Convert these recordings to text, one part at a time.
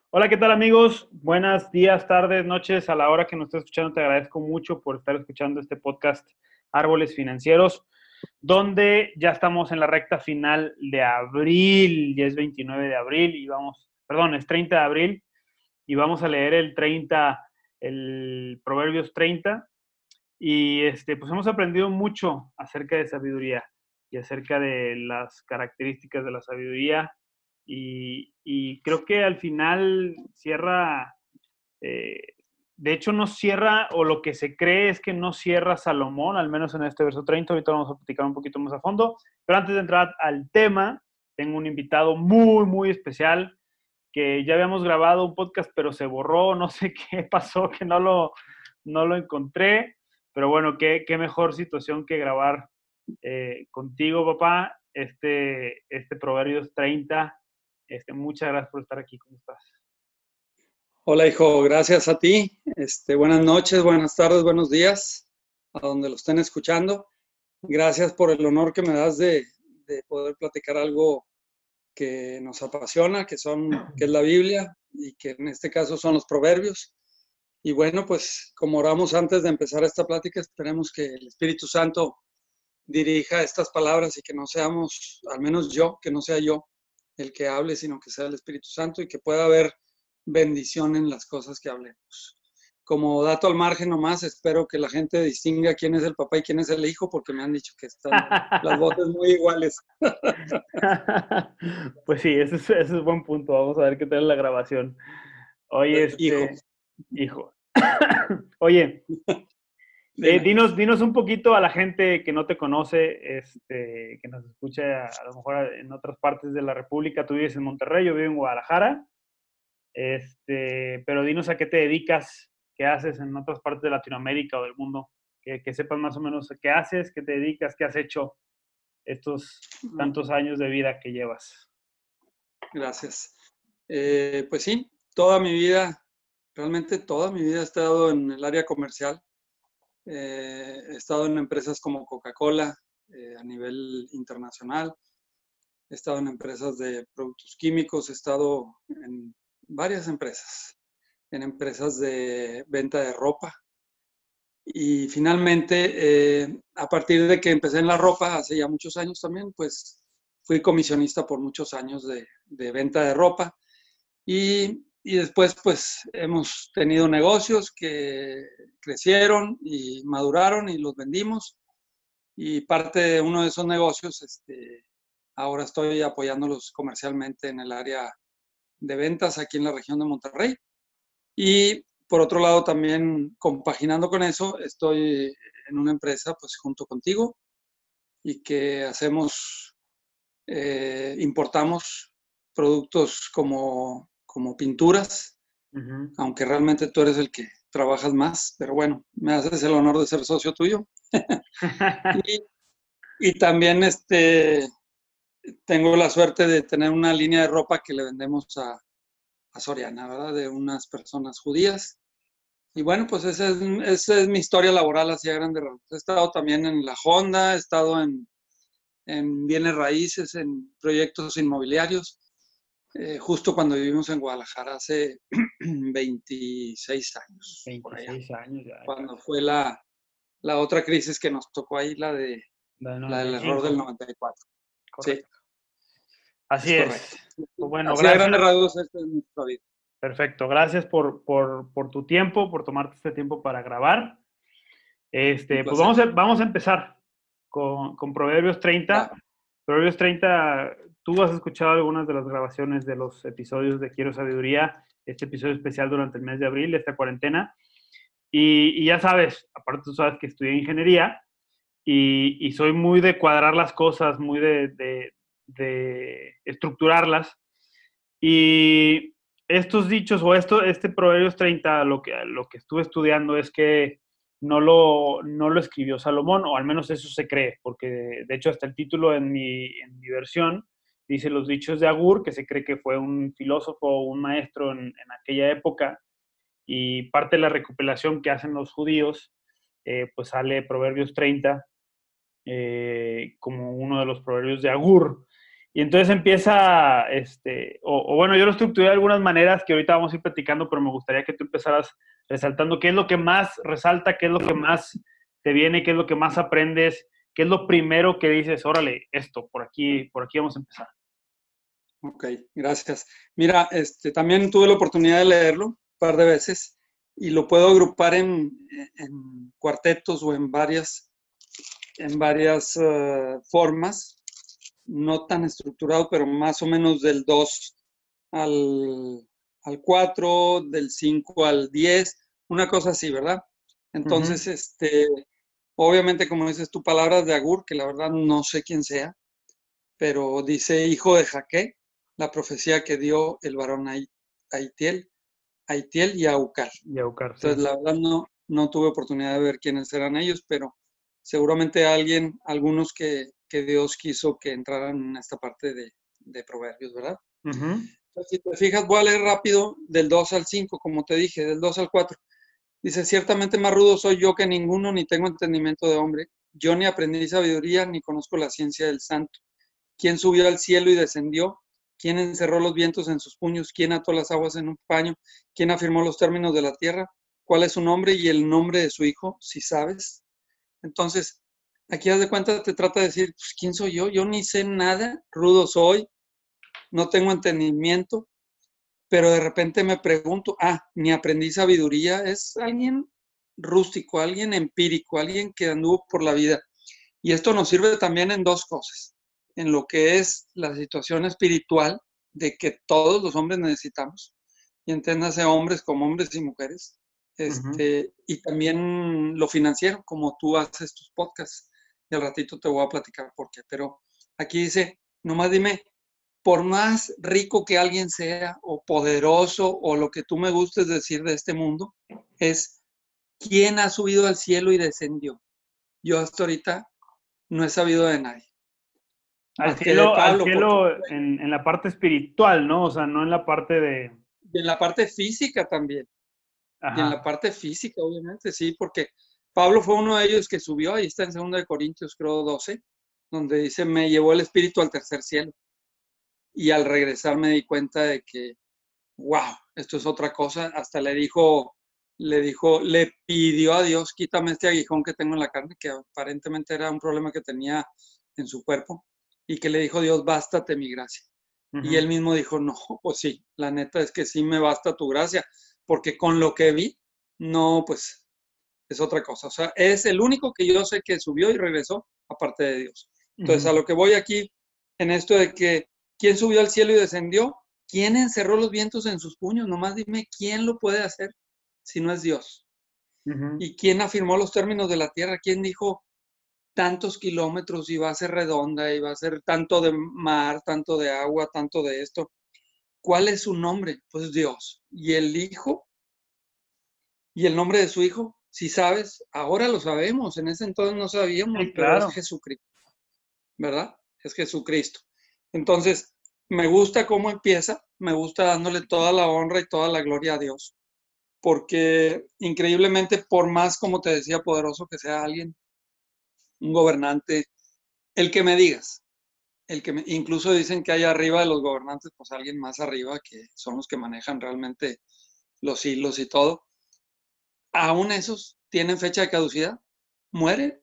Hola, ¿qué tal amigos? Buenos días, tardes, noches, a la hora que nos estés escuchando. Te agradezco mucho por estar escuchando este podcast Árboles Financieros, donde ya estamos en la recta final de abril, ya es 29 de abril y es 30 de abril y vamos a leer el Proverbios 30 y pues hemos aprendido mucho acerca de sabiduría y acerca de las características de la sabiduría y creo que al final cierra, eh, de hecho no cierra, o lo que se cree es que no cierra Salomón, al menos en este verso 30. Ahorita vamos a platicar un poquito más a fondo, pero antes de entrar al tema, tengo un invitado muy, muy especial que ya habíamos grabado un podcast, pero se borró, no sé qué pasó, que no lo encontré, pero bueno, qué mejor situación que grabar contigo, papá, este Proverbios 30. Muchas gracias por estar aquí. ¿Cómo estás? Hola, hijo, gracias a ti. Buenas noches, buenas tardes, buenos días, a donde lo estén escuchando. Gracias por el honor que me das de poder platicar algo que nos apasiona, que es la Biblia y que en este caso son los proverbios. Y bueno, pues como oramos antes de empezar esta plática, esperemos que el Espíritu Santo dirija estas palabras y que no seamos, al menos yo, que no sea yo el que hable, sino que sea el Espíritu Santo y que pueda haber bendición en las cosas que hablemos. Como dato al margen nomás, espero que la gente distinga quién es el papá y quién es el hijo, porque me han dicho que están las voces muy iguales. Pues sí, ese es buen punto. Vamos a ver qué tal la grabación. Oye, Hijo, hijo. Oye, dime. dinos un poquito a la gente que no te conoce, que nos escucha a lo mejor en otras partes de la República. Tú vives en Monterrey, yo vivo en Guadalajara. Pero dinos a qué te dedicas, qué haces en otras partes de Latinoamérica o del mundo, que sepan más o menos qué haces, qué te dedicas, qué has hecho estos tantos años de vida que llevas. Gracias. Pues sí, toda mi vida, realmente toda mi vida he estado en el área comercial. He estado en empresas como Coca-Cola a nivel internacional. He estado en empresas de productos químicos. He estado en varias empresas, en empresas de venta de ropa. Y finalmente, a partir de que empecé en la ropa, hace ya muchos años también, pues fui comisionista por muchos años de venta de ropa. Y después, pues, hemos tenido negocios que crecieron y maduraron y los vendimos. Y parte de uno de esos negocios, ahora estoy apoyándolos comercialmente en el área de ventas aquí en la región de Monterrey. Y por otro lado, también compaginando con eso, estoy en una empresa, pues, junto contigo y que importamos productos como pinturas, Ujú. aunque realmente tú eres el que trabajas más, pero bueno, me haces el honor de ser socio tuyo. Y, y también tengo la suerte de tener una línea de ropa que le vendemos a Soriana, ¿verdad? De unas personas judías. Y bueno, pues esa es mi historia laboral así a grandes rasgos. He estado también en la Honda, he estado en bienes raíces, en proyectos inmobiliarios. Justo cuando vivimos en Guadalajara hace 26 años, por allá, 26 años ya. cuando fue la otra crisis que nos tocó ahí, Del la del error del 95. 94. Sí, Correcto. Así es es. correcto. Pues bueno, Así a gracias. grandes rasgos, esta es nuestra vida. Perfecto. Gracias por tu tiempo, por tomarte este tiempo para grabar. Un Pues placer. vamos a empezar con Proverbios 30. Va. Proverbios 30, tú has escuchado algunas de las grabaciones de los episodios de Quiero Sabiduría, este episodio especial durante el mes de abril, esta cuarentena. Y ya sabes, aparte tú sabes que estudié ingeniería y soy muy de cuadrar las cosas, muy de estructurarlas. Y estos dichos o este Proverbios 30, lo que estuve estudiando es que no lo escribió Salomón, o al menos eso se cree, porque de hecho hasta el título en mi versión dice los dichos de Agur, que se cree que fue un filósofo o un maestro en aquella época, y parte de la recopilación que hacen los judíos, pues sale Proverbios 30 como uno de los proverbios de Agur. Y entonces empieza, o bueno, yo lo estructuré de algunas maneras que ahorita vamos a ir platicando, pero me gustaría que tú empezaras resaltando qué es lo que más resalta, qué es lo que más te viene, qué es lo que más aprendes, qué es lo primero que dices, órale, esto, por aquí vamos a empezar. Ok, gracias. Mira, también tuve la oportunidad de leerlo un par de veces y lo puedo agrupar en cuartetos o en varias formas, no tan estructurado, pero más o menos del 2 al 4, del 5 al 10, una cosa así, ¿verdad? Entonces, obviamente, como dices tú, palabras de Agur, que la verdad no sé quién sea, pero dice hijo de Jaque, la profecía que dio el varón Aitiel, Aitiel y Aucar. Yaucar, sí. Entonces, la verdad no tuve oportunidad de ver quiénes eran ellos, pero seguramente algunos que Dios quiso que entraran en esta parte de Proverbios, ¿verdad? Uh-huh. Entonces, si te fijas, voy a leer rápido del 2 al 5, como te dije, del 2 al 4. Dice, ciertamente más rudo soy yo que ninguno, ni tengo entendimiento de hombre. Yo ni aprendí sabiduría, ni conozco la ciencia del santo. ¿Quién subió al cielo y descendió? ¿Quién encerró los vientos en sus puños? ¿Quién ató las aguas en un paño? ¿Quién afirmó los términos de la tierra? ¿Cuál es su nombre y el nombre de su hijo, si sabes? Entonces, aquí haz de cuenta, te trata de decir, pues, ¿quién soy yo? Yo ni sé nada, rudo soy, no tengo entendimiento, pero de repente me pregunto, ni aprendí sabiduría, es alguien rústico, alguien empírico, alguien que anduvo por la vida. Y esto nos sirve también en dos cosas, en lo que es la situación espiritual de que todos los hombres necesitamos, y entiéndase hombres como hombres y mujeres, Uh-huh. y también lo financiero, como tú haces tus podcasts, y al ratito te voy a platicar por qué, pero aquí dice, nomás dime, por más rico que alguien sea, o poderoso, o lo que tú me gustes decir de este mundo, es quién ha subido al cielo y descendió. Yo hasta ahorita no he sabido de nadie, más que de Al Pablo, porque cielo en la parte espiritual, ¿no? O sea, no en la parte de... y en la parte física también, y en la Ajá. parte física, obviamente, sí, porque Pablo fue uno de ellos que subió, ahí está en 2 de Corintios, creo, 12, donde dice, me llevó el espíritu al tercer cielo, y al regresar me di cuenta de que, wow, esto es otra cosa, hasta le pidió a Dios, quítame este aguijón que tengo en la carne, que aparentemente era un problema que tenía en su cuerpo, y que le dijo Dios, bástate mi gracia. Y Uh-huh. él mismo dijo, no, pues sí, la neta es que sí me basta tu gracia, porque con lo que vi, no, pues es otra cosa. O sea, es el único que yo sé que subió y regresó, aparte de Dios. Entonces, Uh-huh. a lo que voy aquí, en esto de que, ¿quién subió al cielo y descendió? ¿Quién encerró los vientos en sus puños? Nomás dime, ¿quién lo puede hacer si no es Dios? Uh-huh. ¿Y quién afirmó los términos de la tierra? ¿Quién dijo tantos kilómetros y va a ser redonda y va a ser tanto de mar, tanto de agua, tanto de esto? ¿Cuál es su nombre? Pues Dios. ¿Y el Hijo? ¿Y el nombre de su Hijo? Si sabes, ahora lo sabemos. En ese entonces no sabíamos, Sí, pero es claro. Jesucristo, ¿verdad? Es Jesucristo. Entonces, me gusta cómo empieza, me gusta dándole toda la honra y toda la gloria a Dios, porque increíblemente, por más, como te decía, poderoso que sea alguien, un gobernante, el que me digas, incluso dicen que hay arriba de los gobernantes, pues alguien más arriba, que son los que manejan realmente los hilos y todo, aún esos tienen fecha de caducidad, mueren.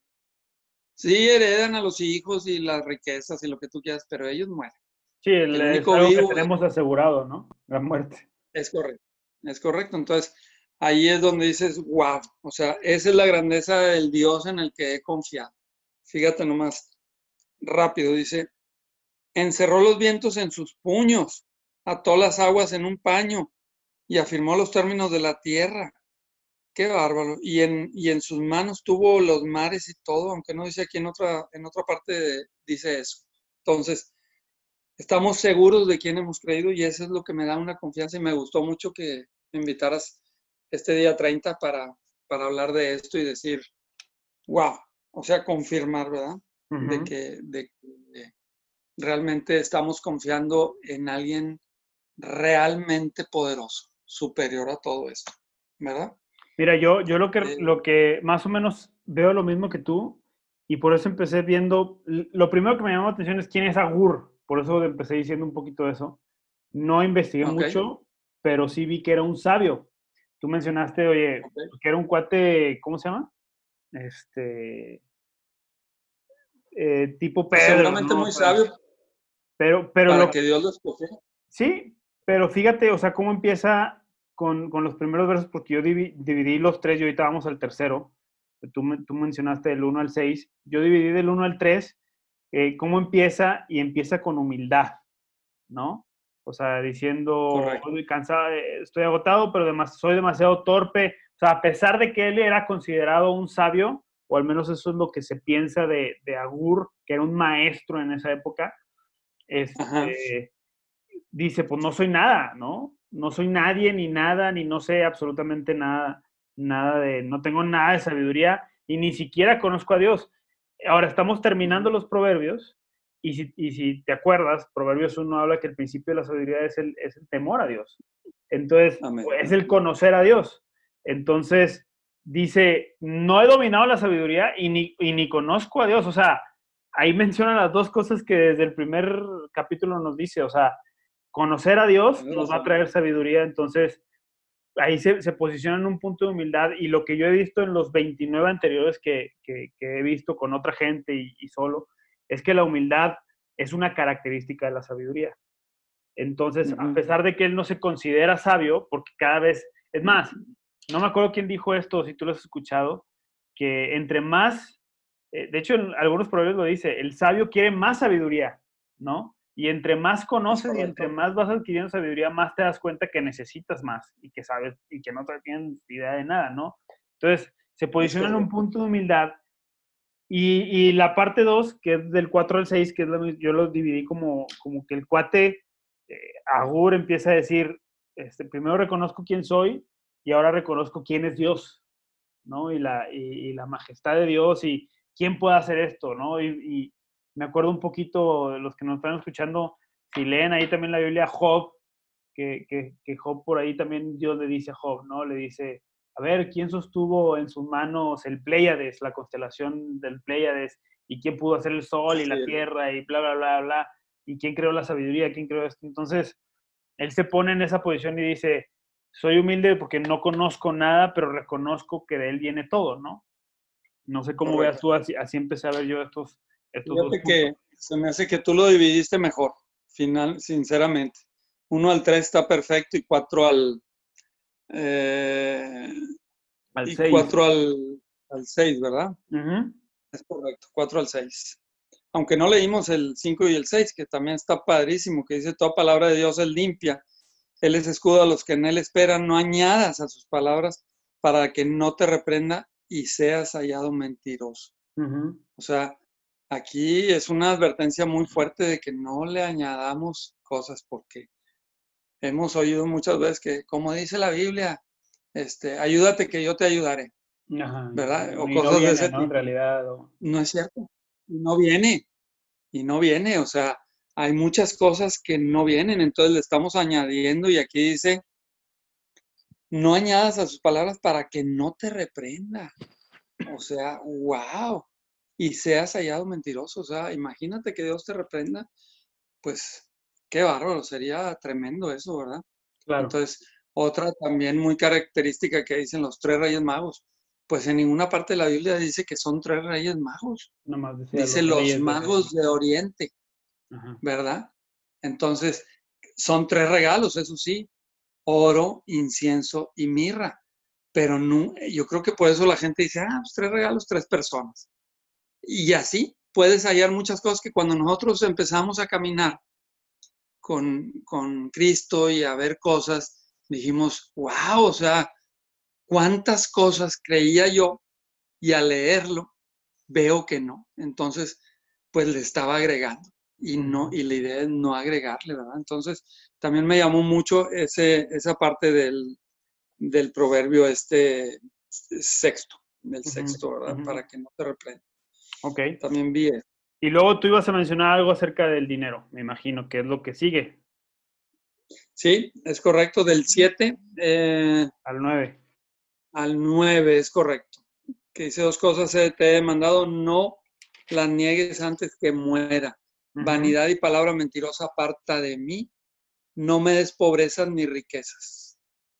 Sí, heredan a los hijos y las riquezas y lo que tú quieras, pero ellos mueren. Sí, El es único algo que vivo tenemos asegurado, ¿no? La muerte. es correcto. Es correcto. Entonces, ahí es donde dices, wow, o sea, esa es la grandeza del Dios en el que he confiado. Fíjate nomás, rápido, dice, encerró los vientos en sus puños, ató las aguas en un paño y afirmó los términos de la tierra. Qué bárbaro. Y en sus manos tuvo los mares y todo, aunque no dice aquí en otra parte dice eso. Entonces, estamos seguros de quién hemos creído y eso es lo que me da una confianza y me gustó mucho que me invitaras este día 30 para hablar de esto y decir, wow, o sea, confirmar, ¿verdad? De Uh-huh. que, de que realmente estamos confiando en alguien realmente poderoso, superior a todo esto, ¿verdad? Mira, yo Este, lo que más o menos veo lo mismo que tú y por eso empecé viendo, lo primero que me llamó la atención es quién es Agur, por eso empecé diciendo un poquito de eso. No investigué mucho, pero sí vi que era un sabio. Tú mencionaste, oye, que era un cuate, ¿cómo se llama? Tipo Pues Pedro, seguramente ¿no? muy sabio Pero para que Dios lo escogiera. Sí, pero fíjate, o sea, cómo empieza con los primeros versos, porque yo dividí los tres y ahorita vamos al tercero. Tú mencionaste del 1 al 6. Yo dividí del 1 al 3, cómo empieza, y empieza con humildad, ¿no? O sea, diciendo, Correcto. estoy cansado, estoy agotado, pero soy demasiado torpe. O sea, a pesar de que él era considerado un sabio, o al menos eso es lo que se piensa de Agur, que era un maestro en esa época, Ajá. dice, pues no soy nada, ¿no? No soy nadie ni nada, ni no sé absolutamente nada, no tengo nada de sabiduría y ni siquiera conozco a Dios. Ahora estamos terminando los proverbios y si te acuerdas, Proverbios 1 habla que el principio de la sabiduría es el temor a Dios. Entonces, Amén. es el conocer a Dios. Entonces, dice, no he dominado la sabiduría y ni conozco a Dios. O sea, ahí menciona las dos cosas que desde el primer capítulo nos dice. O sea, conocer a Dios nos va a traer sabiduría. Entonces, ahí se posiciona en un punto de humildad, y lo que yo he visto en los 29 anteriores que he visto con otra gente y solo, es que la humildad es una característica de la sabiduría. Entonces, a pesar de que él no se considera sabio, porque cada vez, es más, no me acuerdo quién dijo esto, si tú lo has escuchado, que entre más, de hecho en algunos proverbios lo dice, el sabio quiere más sabiduría, ¿no? Y entre más conoces y entre más vas adquiriendo sabiduría, más te das cuenta que necesitas más y que sabes y que no tienes idea de nada, ¿no? Entonces, se posiciona en un punto de humildad. Y la parte 2, que es del 4 al 6, que es yo lo dividí como que el cuate, Agur, empieza a decir, primero reconozco quién soy y ahora reconozco quién es Dios, ¿no? Y la majestad de Dios y quién puede hacer esto, ¿no? Y me acuerdo un poquito de los que nos están escuchando, si leen ahí también la Biblia, Job, que Job por ahí también Dios le dice a Job, ¿no? Le dice, a ver, ¿quién sostuvo en sus manos el Pléyades, la constelación del Pléyades? ¿Y quién pudo hacer el sol y la tierra y bla, bla, bla, bla? ¿Y quién creó la sabiduría? ¿Quién creó esto? Entonces, él se pone en esa posición y dice, soy humilde porque no conozco nada, pero reconozco que de él viene todo, ¿no? No sé cómo veas tú, así empecé a ver yo estos dos Fíjate puntos. que se me hace que tú lo dividiste mejor, sinceramente. 1 al 3 está perfecto y 4 al, Al y 6. 4 al 6, ¿verdad? Es correcto, 4 al 6. Aunque no leímos el 5 y el 6, que también está padrísimo, que dice, toda palabra de Dios es limpia. Él es escudo a los que en él esperan, no añadas a sus palabras para que no te reprenda y seas hallado mentiroso. O sea, aquí es una advertencia muy fuerte de que no le añadamos cosas, porque hemos oído muchas veces que, como dice la Biblia, ayúdate que yo te ayudaré, Ajá. ¿verdad? O Y no cosas de viene, ese ¿no? En tipo. realidad. No es cierto. No viene. Y no viene. O sea, hay muchas cosas que no vienen. Entonces le estamos añadiendo y aquí dice, no añadas a sus palabras para que no te reprenda. O sea, wow. Y seas hallado mentiroso. O sea, imagínate que Dios te reprenda. Pues qué bárbaro. Sería tremendo eso, ¿verdad? Claro. Entonces, otra también muy característica que dicen los tres reyes magos. Pues en ninguna parte de la Biblia dice que son tres reyes magos. Nomás decía Dice los los reyes magos de Oriente, Ajá. ¿verdad? Entonces, son tres regalos, eso sí, oro, incienso y mirra. Pero no, yo creo que por eso la gente dice, pues tres regalos, tres personas. Y así puedes hallar muchas cosas que cuando nosotros empezamos a caminar con Cristo y a ver cosas, dijimos, wow, o sea, cuántas cosas creía yo y al leerlo veo que no. Entonces, pues le estaba agregando y no, y la idea es no agregarle, ¿verdad? Entonces, también me llamó mucho esa parte del proverbio sexto, ¿verdad? Para que no te reprenda. Ok. También vi eso. Y luego tú ibas a mencionar algo acerca del dinero, me imagino, que es lo que sigue. Sí, es correcto, del 7 Al 9. al 9 es correcto. Que dice dos cosas, te he demandado, no las niegues antes que muera. Vanidad y palabra mentirosa aparta de mí. No me des pobrezas ni riquezas.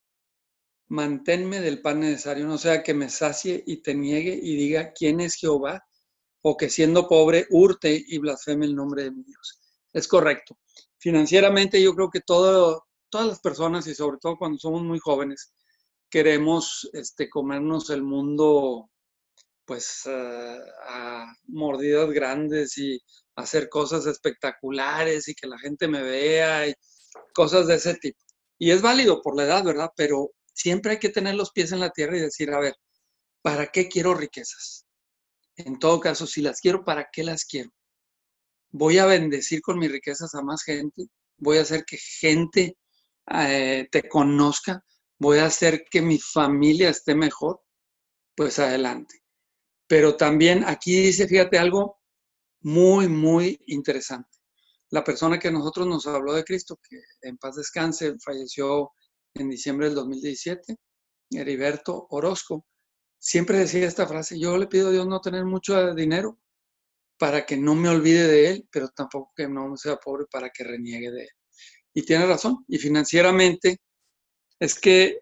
Manténme del pan necesario, no sea que me sacie y te niegue y diga quién es Jehová, o que siendo pobre hurte y blasfeme el nombre de mi Dios. Es correcto. Financieramente yo creo que todas las personas, y sobre todo cuando somos muy jóvenes, queremos comernos el mundo pues a mordidas grandes y hacer cosas espectaculares y que la gente me vea y cosas de ese tipo. Y es válido por la edad, ¿verdad? Pero siempre hay que tener los pies en la tierra y decir, a ver, ¿para qué quiero riquezas? En todo caso, si las quiero, ¿para qué las quiero? Voy a bendecir con mis riquezas a más gente, voy a hacer que gente te conozca, voy a hacer que mi familia esté mejor, pues adelante. Pero también aquí dice, fíjate, algo muy, muy interesante. La persona que nosotros nos habló de Cristo, que en paz descanse, falleció en diciembre del 2017, Heriberto Orozco, siempre decía esta frase: yo le pido a Dios no tener mucho dinero para que no me olvide de Él, pero tampoco que no sea pobre para que reniegue de Él. Y tiene razón, y financieramente es que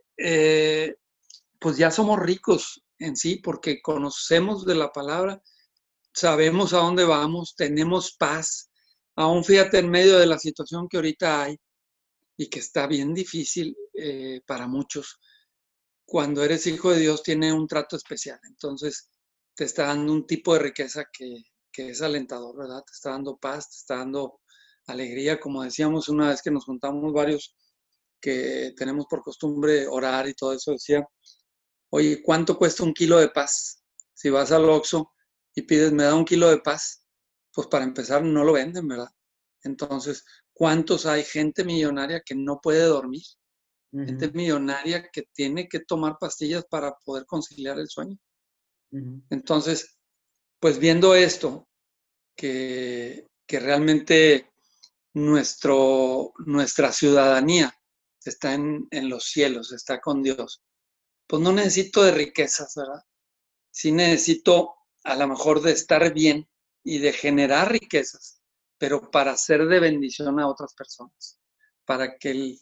pues ya somos ricos en sí, porque conocemos de la palabra, sabemos a dónde vamos, tenemos paz, aún fíjate en medio de la situación que ahorita hay y que está bien difícil para muchos. Cuando eres hijo de Dios tiene un trato especial, entonces te está dando un tipo de riqueza que es alentador, ¿verdad? Te está dando paz, te está dando alegría, como decíamos una vez que nos juntamos varios que tenemos por costumbre orar y todo eso, decía, oye, ¿cuánto cuesta un kilo de paz? Si vas al Oxxo y pides, me da un kilo de paz, pues para empezar no lo venden, ¿verdad? Entonces, ¿cuántos hay gente millonaria que no puede dormir? Gente millonaria que tiene que tomar pastillas para poder conciliar el sueño. Entonces, pues viendo esto, que realmente nuestra ciudadanía está en los cielos, está con Dios, pues no necesito de riquezas, ¿verdad? Sí necesito a lo mejor de estar bien y de generar riquezas, pero para ser de bendición a otras personas, para que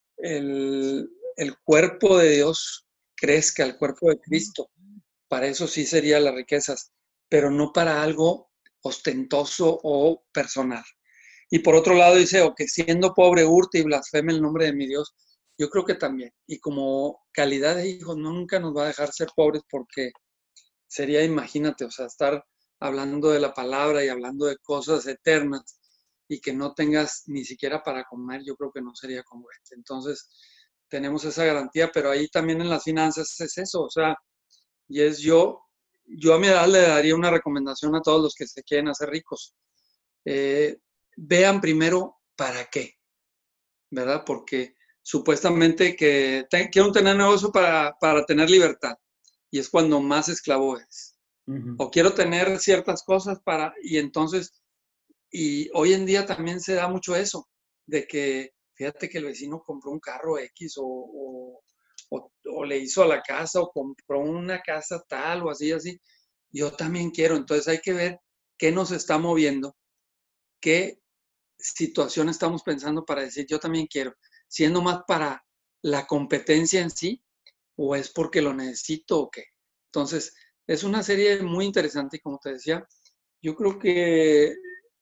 el cuerpo de Dios crezca, el cuerpo de Cristo. Para eso sí serían las riquezas, pero no para algo ostentoso o personal. Y por otro lado dice, o que siendo pobre hurte y blasfeme el nombre de mi Dios. Yo creo que también. Y como calidad de hijos nunca nos va a dejar ser pobres, porque sería, imagínate, o sea, estar hablando de la palabra y hablando de cosas eternas y que no tengas ni siquiera para comer, yo creo que no sería congruente. Entonces, tenemos esa garantía, pero ahí también en las finanzas es eso, o sea, y es yo a mi edad le daría una recomendación a todos los que se quieren hacer ricos. Vean primero para qué, ¿verdad? Porque supuestamente que quiero tener negocio para tener libertad, y es cuando más esclavo eres. O quiero tener ciertas cosas y entonces, y hoy en día también se da mucho eso, de que fíjate que el vecino compró un carro X o le hizo a la casa o compró una casa tal o así, yo también quiero. Entonces hay que ver qué nos está moviendo, qué situación estamos pensando para decir yo también quiero, siendo más para la competencia en sí o es porque lo necesito o qué. Entonces, es una serie muy interesante y como te decía, yo creo que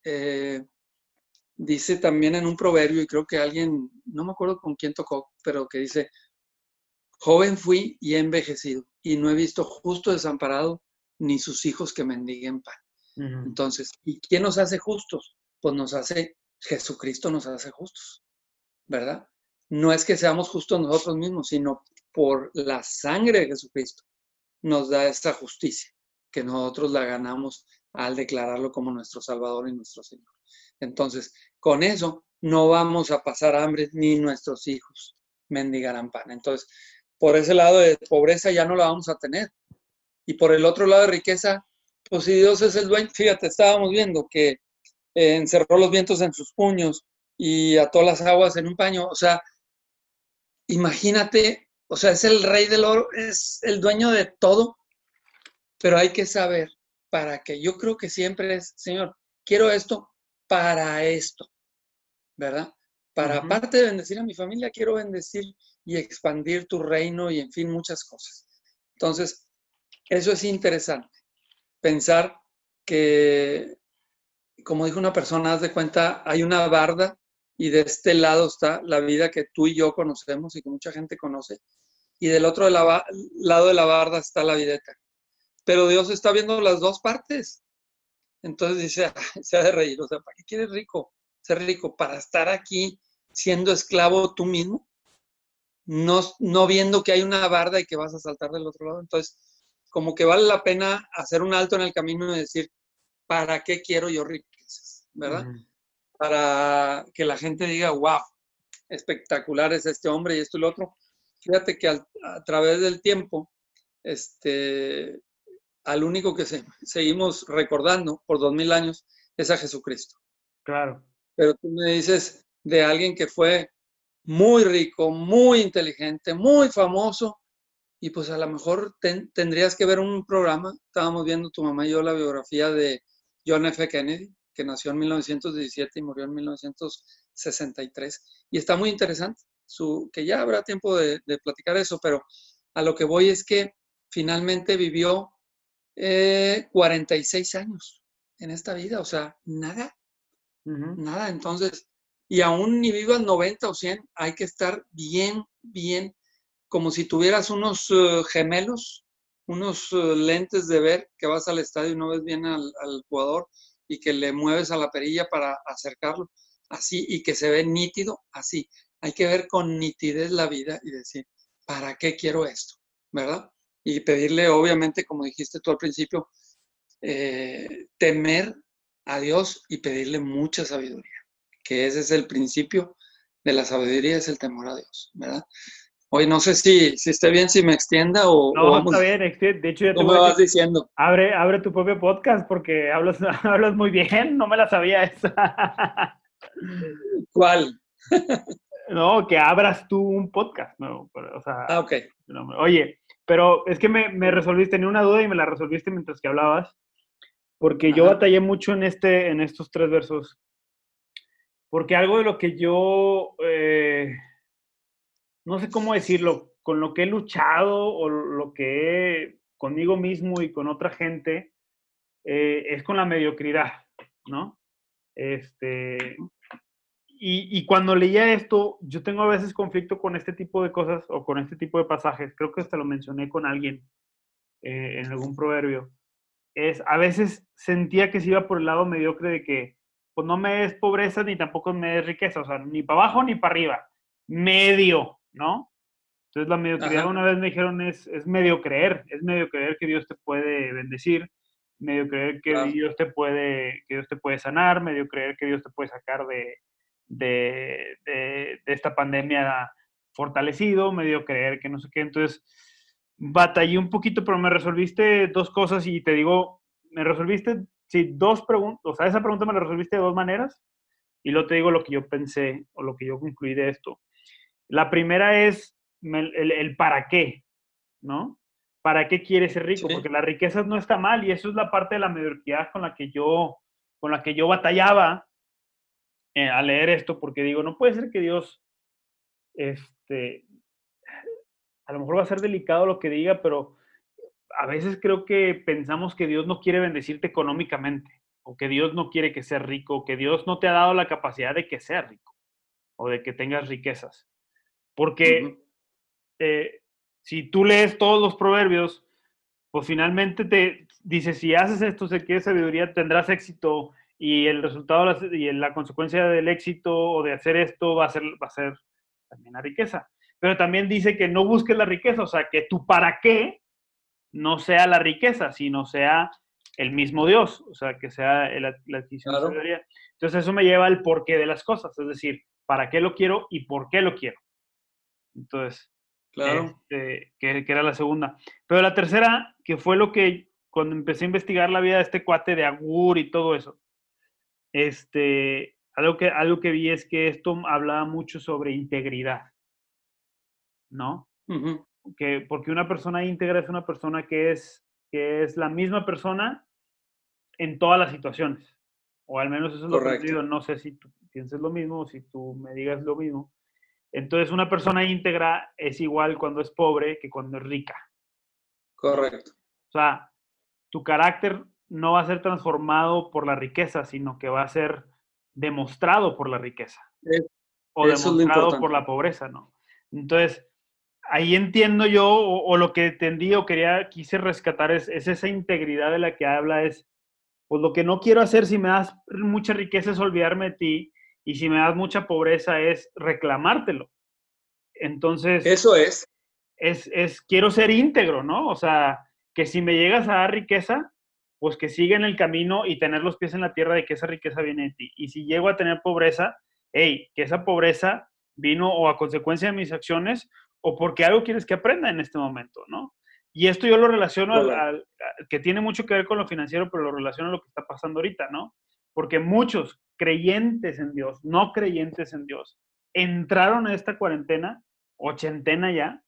dice también en un proverbio, y creo que alguien, no me acuerdo con quién tocó, pero que dice, joven fui y he envejecido y no he visto justo desamparado ni sus hijos que mendiguen pan. Entonces, ¿y quién nos hace justos? Pues Jesucristo nos hace justos, ¿verdad? No es que seamos justos nosotros mismos, sino por la sangre de Jesucristo nos da esta justicia, que nosotros la ganamos al declararlo como nuestro Salvador y nuestro Señor. Entonces, con eso no vamos a pasar hambre ni nuestros hijos mendigarán pan. Entonces, por ese lado de pobreza ya no la vamos a tener. Y por el otro lado de riqueza, pues si Dios es el dueño, fíjate, estábamos viendo que encerró los vientos en sus puños y ató las aguas en un paño. O sea, imagínate, o sea, es el rey del oro, es el dueño de todo, pero hay que saber para qué. Yo creo que siempre es, Señor, quiero esto, para esto, ¿verdad? Para aparte de bendecir a mi familia, quiero bendecir y expandir tu reino y en fin, muchas cosas. Entonces, eso es interesante. Pensar que, como dijo una persona, haz de cuenta, hay una barda y de este lado está la vida que tú y yo conocemos y que mucha gente conoce, y del otro lado de la barda está la vida eterna. Pero Dios está viendo las dos partes. Entonces dice, se ha de reír, o sea, ¿para qué quieres rico? Ser rico, para estar aquí siendo esclavo tú mismo, no viendo que hay una barda y que vas a saltar del otro lado. Entonces, como que vale la pena hacer un alto en el camino y decir, ¿para qué quiero yo riquezas? ¿Verdad? Para que la gente diga, wow, espectacular es este hombre y esto y lo otro. Fíjate que a través del tiempo, al único que seguimos recordando por 2000 años es a Jesucristo. Claro. Pero tú me dices de alguien que fue muy rico, muy inteligente, muy famoso, y pues a lo mejor tendrías que ver un programa. Estábamos viendo tu mamá y yo la biografía de John F. Kennedy, que nació en 1917 y murió en 1963. Y está muy interesante, que ya habrá tiempo de platicar eso, pero a lo que voy es que finalmente vivió 46 años en esta vida, o sea, nada, nada. Entonces, y aún ni vivas 90 o 100, hay que estar bien, bien, como si tuvieras unos gemelos, unos lentes de ver, que vas al estadio y no ves bien al jugador y que le mueves a la perilla para acercarlo, así, y que se ve nítido, así. Hay que ver con nitidez la vida y decir, ¿para qué quiero esto? ¿Verdad? Y pedirle, obviamente, como dijiste tú al principio, temer a Dios y pedirle mucha sabiduría, que ese es el principio de la sabiduría, es el temor a Dios, ¿verdad? Hoy no sé si esté bien, si me extienda o No, vamos, está bien. De hecho, ya te no me voy a vas decir, diciendo. abre tu propio podcast porque hablas, hablas muy bien. No me la sabía esa. ¿Cuál? No, que abras tú un podcast, no, o sea, Ah, ok. no, oye, pero es que me resolviste, tenía una duda y me la resolviste mientras que hablabas, porque yo Ajá. batallé mucho en estos tres versos, porque algo de lo que yo, no sé cómo decirlo, con lo que he luchado o lo que he conmigo mismo y con otra gente, es con la mediocridad, ¿no? Este, y cuando leía esto, yo tengo a veces conflicto con este tipo de cosas o con este tipo de pasajes. Creo que hasta lo mencioné con alguien en algún proverbio. A veces sentía que se iba por el lado mediocre de que pues no me es pobreza ni tampoco me es riqueza, o sea, ni para abajo ni para arriba, medio, ¿no? Entonces la mediocridad Ajá. una vez me dijeron es medio creer que Dios te puede bendecir, medio creer Claro. que Dios te puede sanar, medio creer que Dios te puede sacar de esta pandemia fortalecido, medio creer que no sé qué. Entonces, batallé un poquito, pero me resolviste dos cosas y te digo, me resolviste, sí, dos preguntas, o sea, esa pregunta me la resolviste de dos maneras y luego te digo lo que yo pensé o lo que yo concluí de esto. La primera es el para qué, ¿no? ¿Para qué quieres ser rico? Sí. Porque la riqueza no está mal y eso es la parte de la mediocridad con la que yo batallaba al leer esto, porque digo, no puede ser que Dios, este, a lo mejor va a ser delicado lo que diga, pero a veces creo que pensamos que Dios no quiere bendecirte económicamente, o que Dios no quiere que seas rico, o que Dios no te ha dado la capacidad de que seas rico, o de que tengas riquezas. Ujú. Porque si tú lees todos los proverbios, pues finalmente te dice, si haces esto, se quiere sabiduría, tendrás éxito y el resultado y la consecuencia del éxito o de hacer esto va a ser también la riqueza. Pero también dice que no busques la riqueza, o sea, que tu para qué no sea la riqueza, sino sea el mismo Dios, o sea, que sea la adquisición de Claro. sabiduría. Entonces eso me lleva al porqué de las cosas, es decir, para qué lo quiero y por qué lo quiero. Entonces, Claro. que era la segunda. Pero la tercera, que fue lo que cuando empecé a investigar la vida de este cuate de Agur y todo eso, algo que vi es que esto hablaba mucho sobre integridad, ¿no? Ujú. Porque una persona íntegra es una persona que es la misma persona en todas las situaciones. o al menos eso es lo Correcto. percibido. No sé si tú pienses lo mismo o si tú me digas lo mismo. Entonces, una persona íntegra es igual cuando es pobre que cuando es rica. Correcto. O sea, tu carácter no va a ser transformado por la riqueza, sino que va a ser demostrado por la riqueza Es- o Eso es lo demostrado por importante. la pobreza, ¿no? Entonces, ahí entiendo yo, o lo que entendí o quise rescatar es esa integridad de la que habla, es, pues lo que no quiero hacer si me das mucha riqueza es olvidarme de ti, y si me das mucha pobreza es reclamártelo. Entonces, Eso es. quiero ser íntegro, ¿no? O sea, que si me llegas a dar riqueza, pues que siga en el camino y tener los pies en la tierra de que esa riqueza viene de ti. Y si llego a tener pobreza, hey, que esa pobreza vino o a consecuencia de mis acciones o porque algo quieres que aprenda en este momento, ¿no? Y esto yo lo relaciono que tiene mucho que ver con lo financiero, pero lo relaciono a lo que está pasando ahorita, ¿no? Porque muchos creyentes en Dios, no creyentes en Dios, entraron a esta cuarentena, ochentena ya,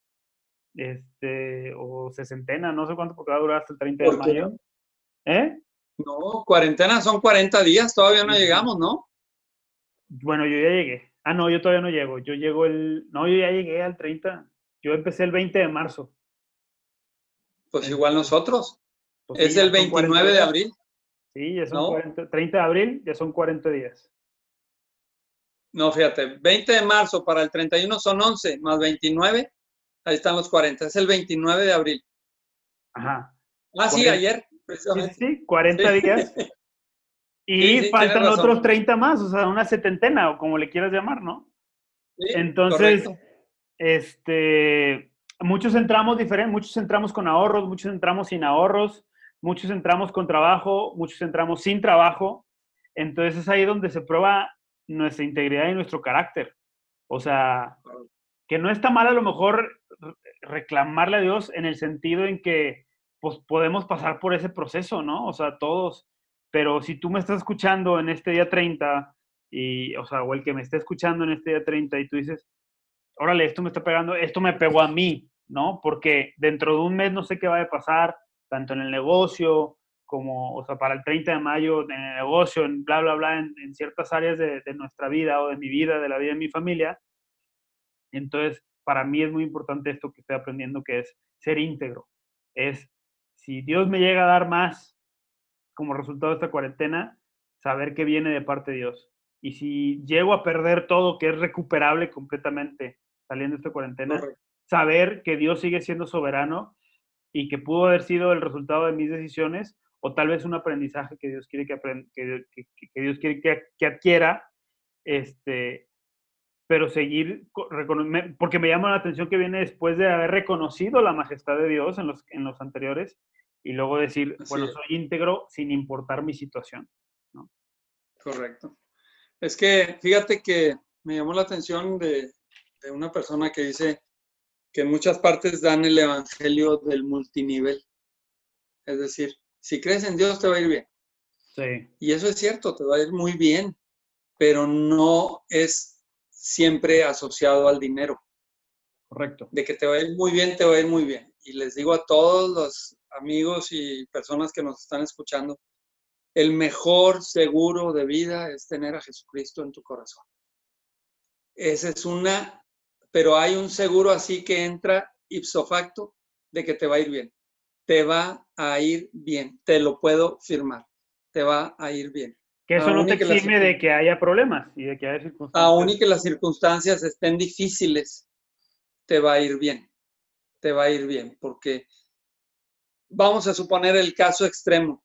o sesentena, no sé cuánto, porque va a durar hasta el 30 de ¿Por qué? mayo. ¿Eh? No, cuarentena son 40 días, todavía no Uh -huh. llegamos, ¿no? Bueno, yo ya llegué. Ah, no, yo todavía no llego. Yo llego no, yo ya llegué al 30. Yo empecé el 20 de marzo. Pues igual Entonces, nosotros. pues sí, Es ya el son 40 29 de días. abril, Sí, ya son ¿no? 40, 30 de abril, ya son 40 días. No, fíjate, 20 de marzo para el 31 son 11, más 29, ahí están los 40. Es el 29 de abril. Ajá. Ah, sí, 40, ayer, sí, precisamente. sí, 40 Sí, días. sí, Y sí, tienes faltan razón. otros 30 más, o sea, una setentena, o como le quieras llamar, ¿no? Sí, Entonces, correcto. este, muchos entramos con ahorros, muchos entramos sin ahorros, muchos entramos con trabajo, muchos entramos sin trabajo. Entonces es ahí donde se prueba nuestra integridad y nuestro carácter. O sea, que no está mal a lo mejor reclamarle a Dios en el sentido en que pues podemos pasar por ese proceso, ¿no? O sea, todos. Pero si tú me estás escuchando en este día 30 o sea, o el que me esté escuchando en este día 30 y tú dices, órale, esto me está pegando, esto me pegó a mí, ¿no? Porque dentro de un mes no sé qué va a pasar, tanto en el negocio como, o sea, para el 30 de mayo, en el negocio, en bla, bla, bla, en ciertas áreas de nuestra vida o de mi vida, de la vida de mi familia. Entonces, para mí es muy importante esto que estoy aprendiendo, que es ser íntegro. Es, si Dios me llega a dar más como resultado de esta cuarentena, saber que viene de parte de Dios. Y si llego a perder todo, que es recuperable completamente saliendo de esta cuarentena, Correcto. saber que Dios sigue siendo soberano y que pudo haber sido el resultado de mis decisiones o tal vez un aprendizaje que Dios quiere que Dios quiere que adquiera, pero seguir, porque me llama la atención que viene después de haber reconocido la majestad de Dios en los anteriores y luego decir, Así bueno, es, soy íntegro sin importar mi situación, ¿no? correcto. Es que fíjate que me llamó la atención de una persona que dice que en muchas partes dan el evangelio del multinivel. Es decir, si crees en Dios te va a ir bien. Sí. Y eso es cierto, te va a ir muy bien, pero no es siempre asociado al dinero. Correcto. De que te va a ir muy bien, te va a ir muy bien. Y les digo a todos los amigos y personas que nos están escuchando, el mejor seguro de vida es tener a Jesucristo en tu corazón. Esa es una, pero hay un seguro así que entra ipso facto de que te va a ir bien. Te va a ir bien, te lo puedo firmar. Te va a ir bien. Que eso no Aún te y que las, exime de que haya problemas y de que haya aún circunstancias. y que las circunstancias estén difíciles, te va a ir bien. Te va a ir bien, porque vamos a suponer el caso extremo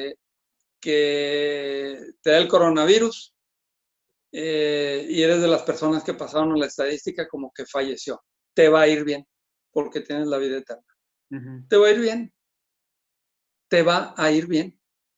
que te da el coronavirus y eres de las personas que pasaron a la estadística como que falleció. Te va a ir bien porque tienes la vida eterna. Uh-huh. Te va a ir bien. Te va a ir bien.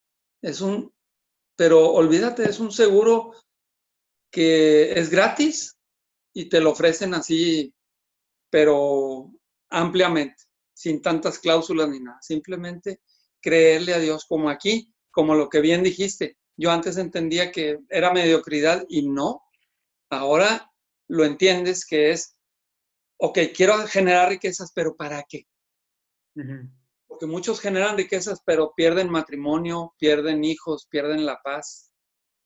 Pero olvídate, es un seguro que es gratis y te lo ofrecen así, pero ampliamente, sin tantas cláusulas ni nada. Simplemente creerle a Dios como aquí, como lo que bien dijiste. Yo antes entendía que era mediocridad y no. Ahora lo entiendes que es, ok, quiero generar riquezas, pero ¿para qué? Uh-huh. Porque muchos generan riquezas, pero pierden matrimonio, pierden hijos, pierden la paz.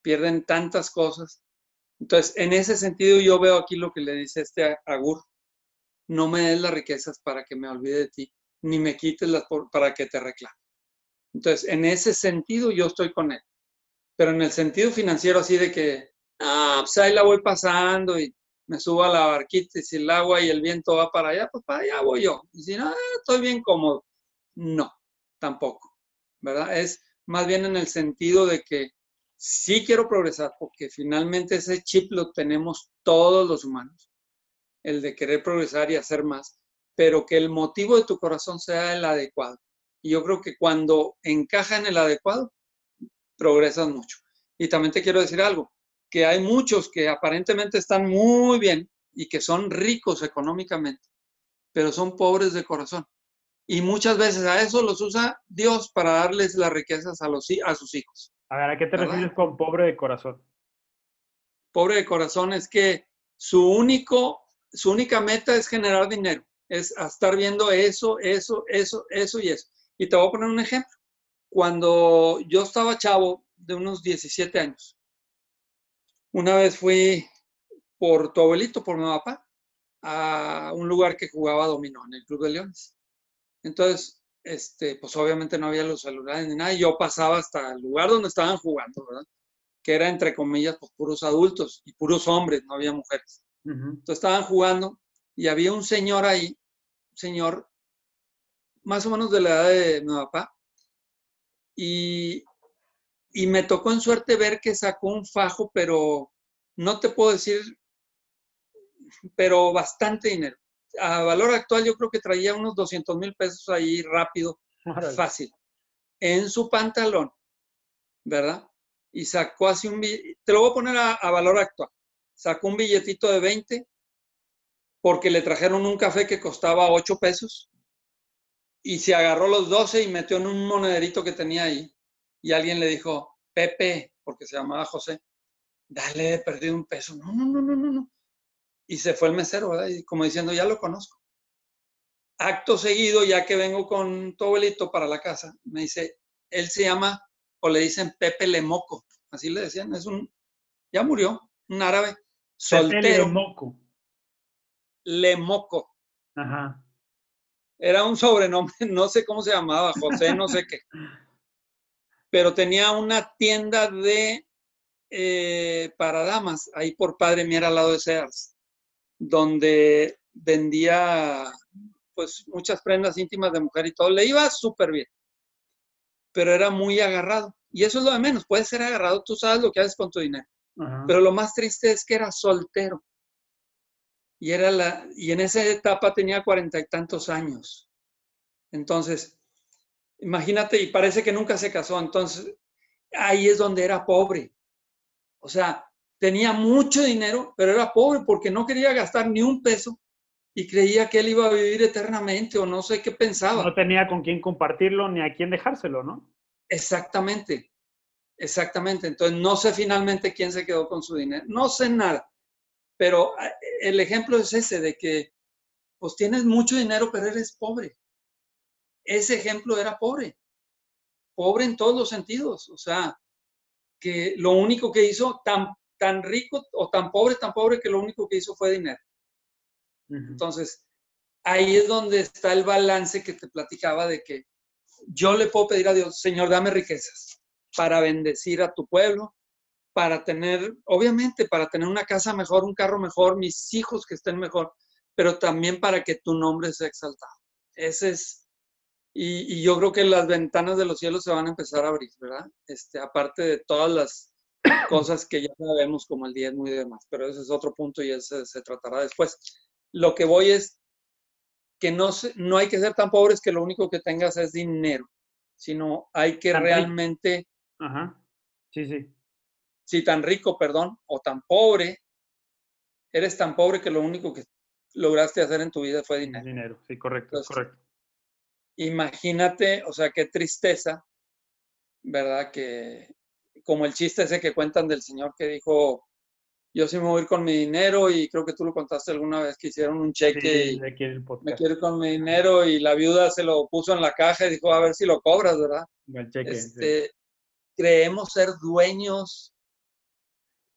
pierden tantas cosas. Entonces, en ese sentido, yo veo aquí lo que le dice Agur: no me des las riquezas para que me olvide de ti, ni me quites para que te reclame. Entonces, en ese sentido, yo estoy con él. Pero en el sentido financiero, así de que, pues ahí la voy pasando y me subo a la barquita, y si el agua y el viento va para allá, pues para allá voy yo. Y si no, estoy bien cómodo. No, tampoco, ¿verdad? Es más bien en el sentido de que sí quiero progresar, porque finalmente ese chip lo tenemos todos los humanos, el de querer progresar y hacer más, pero que el motivo de tu corazón sea el adecuado. Y yo creo que cuando encaja en el adecuado, progresas mucho. Y también te quiero decir algo, que hay muchos que aparentemente están muy bien y que son ricos económicamente, pero son pobres de corazón. Y muchas veces a eso los usa Dios para darles las riquezas a sus hijos. A ver, ¿a qué te ¿Verdad? refieres con pobre de corazón? Pobre de corazón es que su única meta es generar dinero, es estar viendo eso y eso. Y te voy a poner un ejemplo. Cuando yo estaba chavo, de unos 17 años, una vez fui por tu abuelito, por mi papá, a un lugar que jugaba dominó en el Club de Leones. Entonces, pues obviamente no había los celulares ni nada, y yo pasaba hasta el lugar donde estaban jugando, ¿verdad? Que era, entre comillas, pues puros adultos y puros hombres, no había mujeres. Entonces estaban jugando y había un señor ahí, un señor más o menos de la edad de mi papá, y me tocó en suerte ver que sacó un fajo, pero no te puedo decir, pero bastante dinero. A valor actual yo creo que traía unos 200,000 pesos ahí rápido, fácil, en su pantalón, ¿verdad? Y sacó así te lo voy a poner a valor actual, sacó un billetito de 20 porque le trajeron un café que costaba 8 pesos y se agarró los 12 y metió en un monederito que tenía ahí. Y alguien le dijo: Pepe, porque se llamaba José, dale, he perdido un peso. No. Y se fue el mesero, ¿verdad? Y como diciendo, ya lo conozco. Acto seguido, ya que vengo con tu abuelito para la casa, me dice, él se llama, o le dicen Pepe Lemoco, así le decían, ya murió, un árabe, soltero. Pepe Lemoco. Lemoco. Ajá. Era un sobrenombre, no sé cómo se llamaba, José, no sé qué. Pero tenía una tienda para damas, ahí por Padre Mier, al lado de Sears, donde vendía pues muchas prendas íntimas de mujer y todo. Le iba súper bien, pero era muy agarrado. Y eso es lo de menos, puedes ser agarrado, tú sabes lo que haces con tu dinero. Ajá. Pero lo más triste es que era soltero. Y en esa etapa tenía 40 y tantos años. Entonces, imagínate, y parece que nunca se casó. Entonces, ahí es donde era pobre. O sea, tenía mucho dinero, pero era pobre porque no quería gastar ni un peso y creía que él iba a vivir eternamente, o no sé qué pensaba. No tenía con quién compartirlo ni a quién dejárselo, ¿no? Exactamente. Entonces, no sé finalmente quién se quedó con su dinero. No sé nada. Pero el ejemplo es ese, de que pues tienes mucho dinero, pero eres pobre. Ese ejemplo era pobre. Pobre en todos los sentidos. O sea, que lo único que hizo, tan rico o tan pobre que lo único que hizo fue dinero. Entonces, ahí es donde está el balance que te platicaba, de que yo le puedo pedir a Dios: Señor, dame riquezas para bendecir a tu pueblo, para tener, obviamente, para tener una casa mejor, un carro mejor, mis hijos que estén mejor, pero también para que tu nombre sea exaltado. Ese es, y yo creo que las ventanas de los cielos se van a empezar a abrir, ¿verdad? Aparte de todas las cosas que ya sabemos, como el diezmo y demás, pero ese es otro punto y ese se tratará después. Lo que voy es que no hay que ser tan pobres que lo único que tengas es dinero, sino hay que realmente... Ajá, sí. Si tan rico, perdón, o tan pobre, eres tan pobre que lo único que lograste hacer en tu vida fue dinero. Dinero, sí, correcto, entonces, correcto. Imagínate, o sea, qué tristeza, ¿verdad? Que como el chiste ese que cuentan del señor que dijo: yo sí me voy a ir con mi dinero, y creo que tú lo contaste alguna vez, que hicieron un cheque, sí, y me quiero ir con mi dinero, y la viuda se lo puso en la caja y dijo: a ver si lo cobras, ¿verdad? El cheque, Creemos ser dueños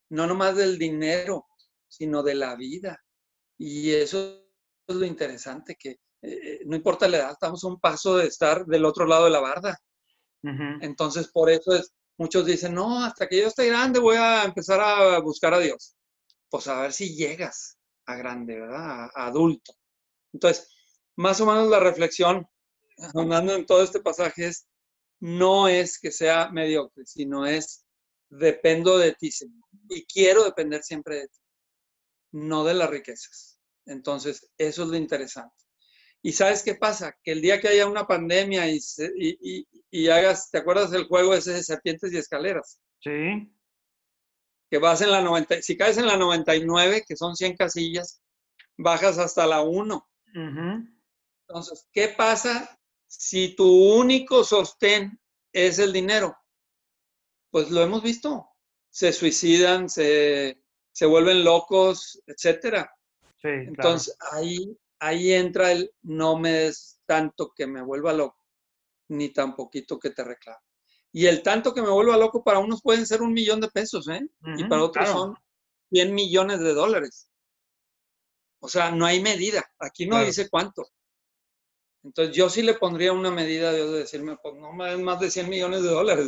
no nomás del dinero, sino de la vida. Y eso es lo interesante, que no importa la edad, estamos a un paso de estar del otro lado de la barda. Entonces, por eso muchos dicen, no, hasta que yo esté grande voy a empezar a buscar a Dios. Pues a ver si llegas a grande, ¿verdad? A adulto. Entonces, más o menos la reflexión, andando en todo este pasaje, no es que sea mediocre, sino dependo de ti, Señor. Y quiero depender siempre de ti, no de las riquezas. Entonces, eso es lo interesante. ¿Y sabes qué pasa? Que el día que haya una pandemia y hagas, ¿te acuerdas del juego ese de serpientes y escaleras? Sí. Que vas en si caes en la 99, que son 100 casillas, bajas hasta la 1. Entonces, ¿qué pasa si tu único sostén es el dinero? Pues lo hemos visto. Se suicidan, se vuelven locos, etcétera. Sí, entonces, claro. Ahí entra el no me des tanto que me vuelva loco, ni tan poquito que te reclame. Y el tanto que me vuelva loco para unos pueden ser $1,000,000, ¿eh? Y para otros son $100 millones. O sea, no hay medida. Aquí no dice cuánto. Entonces, yo sí le pondría una medida a Dios de decirme, pues no me den más de $100 millones.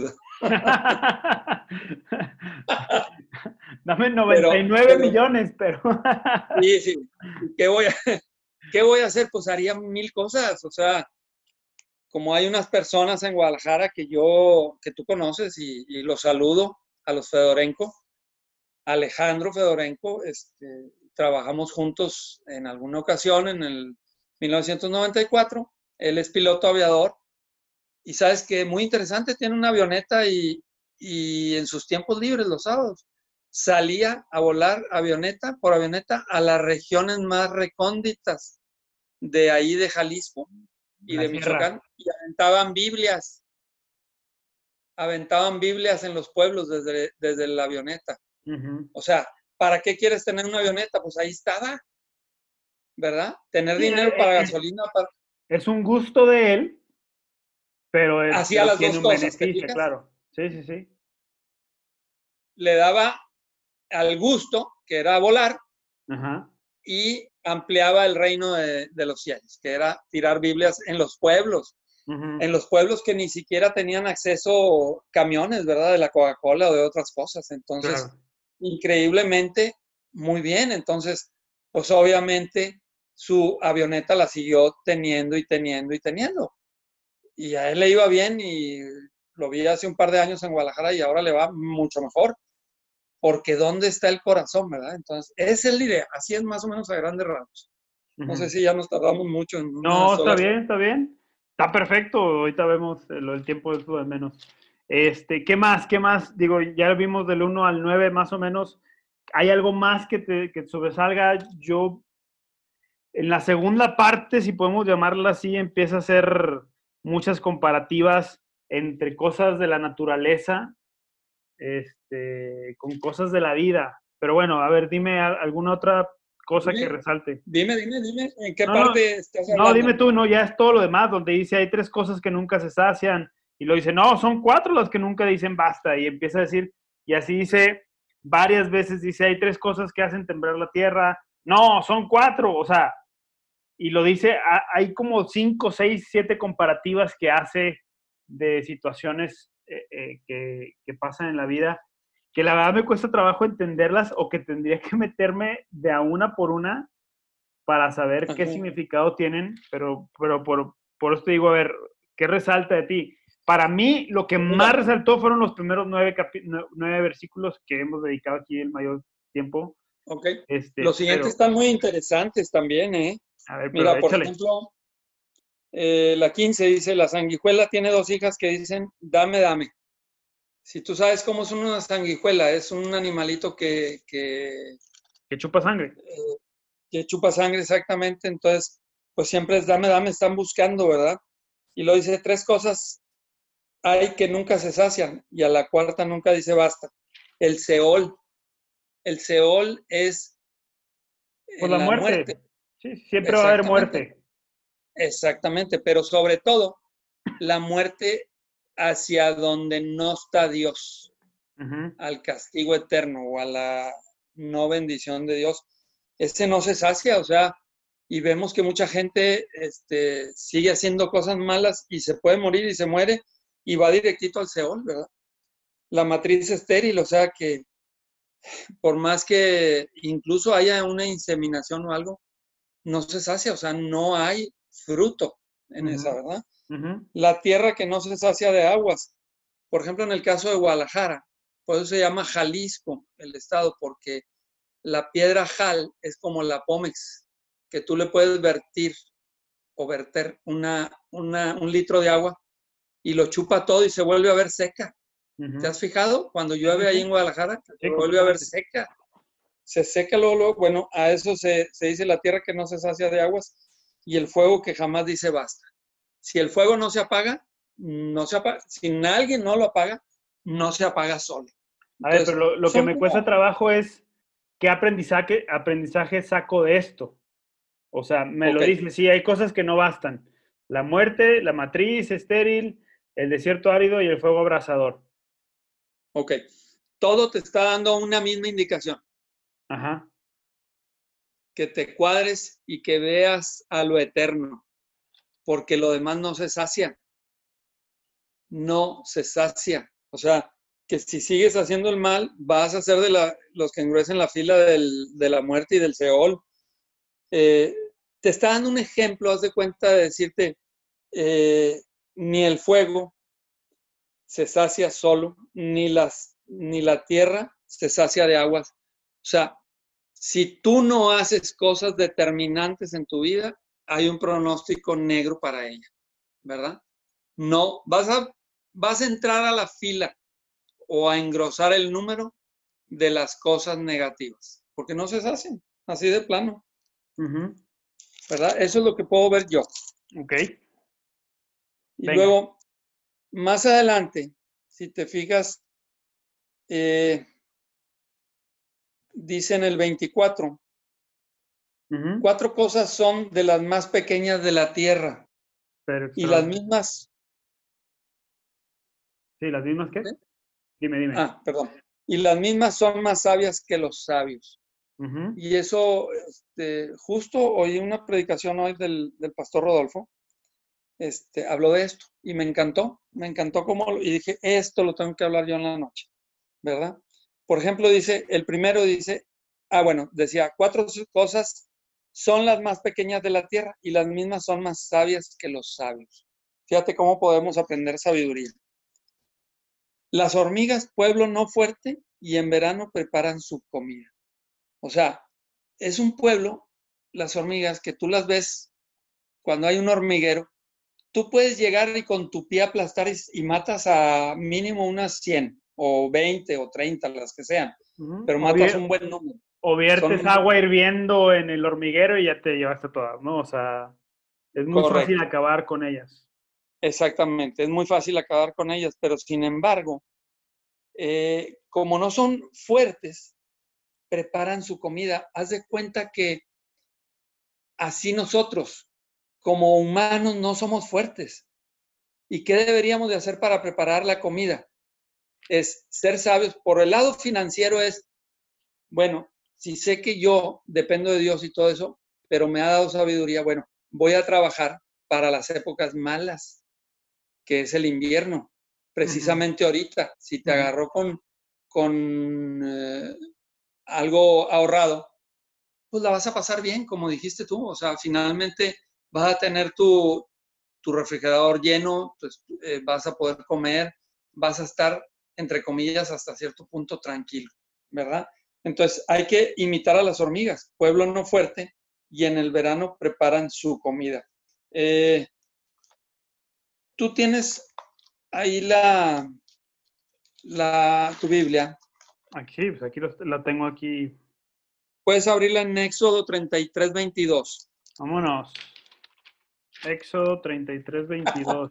Dame 99 millones, pero... sí. ¿Qué voy a hacer? Pues haría 1000 cosas. O sea, como hay unas personas en Guadalajara que tú conoces y los saludo, a los Fedorenko, Alejandro Fedorenko, trabajamos juntos en alguna ocasión en el 1994. Él es piloto aviador y sabes que muy interesante, tiene una avioneta y en sus tiempos libres, los sábados, salía a volar por avioneta a las regiones más recónditas de ahí de Jalisco y de Michoacán, y aventaban Biblias en los pueblos desde la avioneta. O sea, ¿para qué quieres tener una avioneta? Pues ahí estaba, ¿verdad? Tener dinero para gasolina. Es un gusto de él, pero hacía las tiene dos un cosas, beneficio, claro. Sí. Le daba al gusto, que era volar, y ampliaba el reino de los cielos, que era tirar Biblias en los pueblos. En los pueblos que ni siquiera tenían acceso camiones, ¿verdad? De la Coca-Cola o de otras cosas. Entonces, increíblemente, muy bien. Entonces, pues obviamente su avioneta la siguió teniendo y teniendo y teniendo. Y a él le iba bien y lo vi hace un par de años en Guadalajara y ahora le va mucho mejor. Porque ¿dónde está el corazón, verdad? Entonces, esa es la idea. Así es más o menos a grandes rasgos. No sé si ya nos tardamos mucho en una No, sola... está bien. Está perfecto. Ahorita vemos el tiempo es lo de menos. ¿Qué más? Digo, ya vimos del 1 al 9 más o menos. ¿Hay algo más que te sobresalga? Yo, en la segunda parte, si podemos llamarla así, empieza a hacer muchas comparativas entre cosas de la naturaleza, con cosas de la vida. Pero bueno, a ver, dime alguna otra cosa que resalte. Dime, ¿en qué parte estás hablando? No, dime tú, no, ya es todo lo demás, donde dice hay 3 cosas que nunca se sacian, y lo dice, no, son 4 las que nunca dicen basta, y empieza a decir, y así dice, varias veces dice, hay 3 cosas que hacen temblar la tierra, no, son 4, o sea, y lo dice, hay como 5, 6, 7 comparativas que hace de situaciones que pasan en la vida, que la verdad me cuesta trabajo entenderlas o que tendría que meterme de a una por una para saber qué significado tienen, pero por eso te digo, a ver, ¿qué resalta de ti? Para mí, lo que más resaltó fueron los primeros 9 versículos que hemos dedicado aquí el mayor tiempo. Ok. Los siguientes están muy interesantes también, ¿eh? A ver, mira, por ejemplo, la 15 dice, la sanguijuela tiene 2 hijas que dicen, dame, dame. Si tú sabes cómo es una sanguijuela, es un animalito que chupa sangre. Que chupa sangre, exactamente. Entonces, pues siempre es dame, dame, están buscando, ¿verdad? Y lo dice, 3 cosas hay que nunca se sacian y a la cuarta nunca dice basta. El Seol. El Seol es pues la muerte. Sí, siempre va a haber muerte. Exactamente, pero sobre todo la muerte hacia donde no está Dios. al castigo eterno o a la no bendición de Dios, ese no se sacia, o sea, y vemos que mucha gente sigue haciendo cosas malas y se puede morir y se muere y va directito al Seol, ¿verdad? La matriz estéril, o sea que por más que incluso haya una inseminación o algo, no se sacia, o sea, no hay fruto en esa, ¿verdad? La tierra que no se sacia de aguas. Por ejemplo, en el caso de Guadalajara, por eso se llama Jalisco el estado, porque la piedra jal es como la pómex, que tú le puedes vertir o verter un litro de agua y lo chupa todo y se vuelve a ver seca. ¿Te has fijado? Cuando llueve ahí en Guadalajara, se vuelve a ver seca. Se seca luego, bueno, a eso se dice la tierra que no se sacia de aguas y el fuego que jamás dice basta. Si el fuego no se apaga, no se apaga. Si alguien no lo apaga, no se apaga solo. Entonces, a ver, pero lo que me cuesta trabajo es qué aprendizaje saco de esto. O sea, me lo dice, sí, hay cosas que no bastan. La muerte, la matriz estéril, el desierto árido y el fuego abrasador. Ok. Todo te está dando una misma indicación. Ajá. Que te cuadres y que veas a lo eterno, porque lo demás no se sacia. No se sacia. O sea, que si sigues haciendo el mal, vas a ser de los que engruesen la fila de la muerte y del Seol. Te está dando un ejemplo, haz de cuenta de decirte, ni el fuego se sacia solo, ni la tierra se sacia de aguas. O sea, si tú no haces cosas determinantes en tu vida, hay un pronóstico negro para ella, ¿verdad? No, vas a entrar a la fila o a engrosar el número de las cosas negativas, porque no se hacen, así de plano. ¿Verdad? Eso es lo que puedo ver yo. Ok. Y luego, más adelante, si te fijas, dice en el 24, 4 cosas son de las más pequeñas de la tierra. Y las mismas... Sí, ¿las mismas qué? Dime. Perdón. Y las mismas son más sabias que los sabios. Y eso, justo oí una predicación hoy del pastor Rodolfo, habló de esto y me encantó y dije, esto lo tengo que hablar yo en la noche, ¿verdad? Por ejemplo, el primero dice, decía, 4 cosas son las más pequeñas de la tierra y las mismas son más sabias que los sabios. Fíjate cómo podemos aprender sabiduría. Las hormigas, pueblo no fuerte, y en verano preparan su comida. O sea, es un pueblo, las hormigas, que tú las ves cuando hay un hormiguero, tú puedes llegar y con tu pie aplastar y matas a mínimo unas 100 o 20 o 30, las que sean, pero matas un buen número. O viertes agua hirviendo en el hormiguero y ya te llevaste todas, ¿no? O sea, es muy fácil acabar con ellas. Exactamente, es muy fácil acabar con ellas, pero sin embargo, como no son fuertes, preparan su comida. Haz de cuenta que así nosotros, como humanos, no somos fuertes. ¿Y qué deberíamos de hacer para preparar la comida? Es ser sabios. Por el lado financiero es, bueno, si sé que yo dependo de Dios y todo eso, pero me ha dado sabiduría, bueno, voy a trabajar para las épocas malas, que es el invierno. Precisamente ahorita, si te agarró con algo ahorrado, pues la vas a pasar bien, como dijiste tú. O sea, finalmente vas a tener tu refrigerador lleno, pues, vas a poder comer, vas a estar, entre comillas, hasta cierto punto tranquilo, ¿verdad? Entonces, hay que imitar a las hormigas, pueblo no fuerte, y en el verano preparan su comida. Tú tienes ahí tu Biblia. Aquí, pues aquí la tengo aquí. Puedes abrirla en Éxodo 33, 22. Vámonos. Éxodo 33, 22.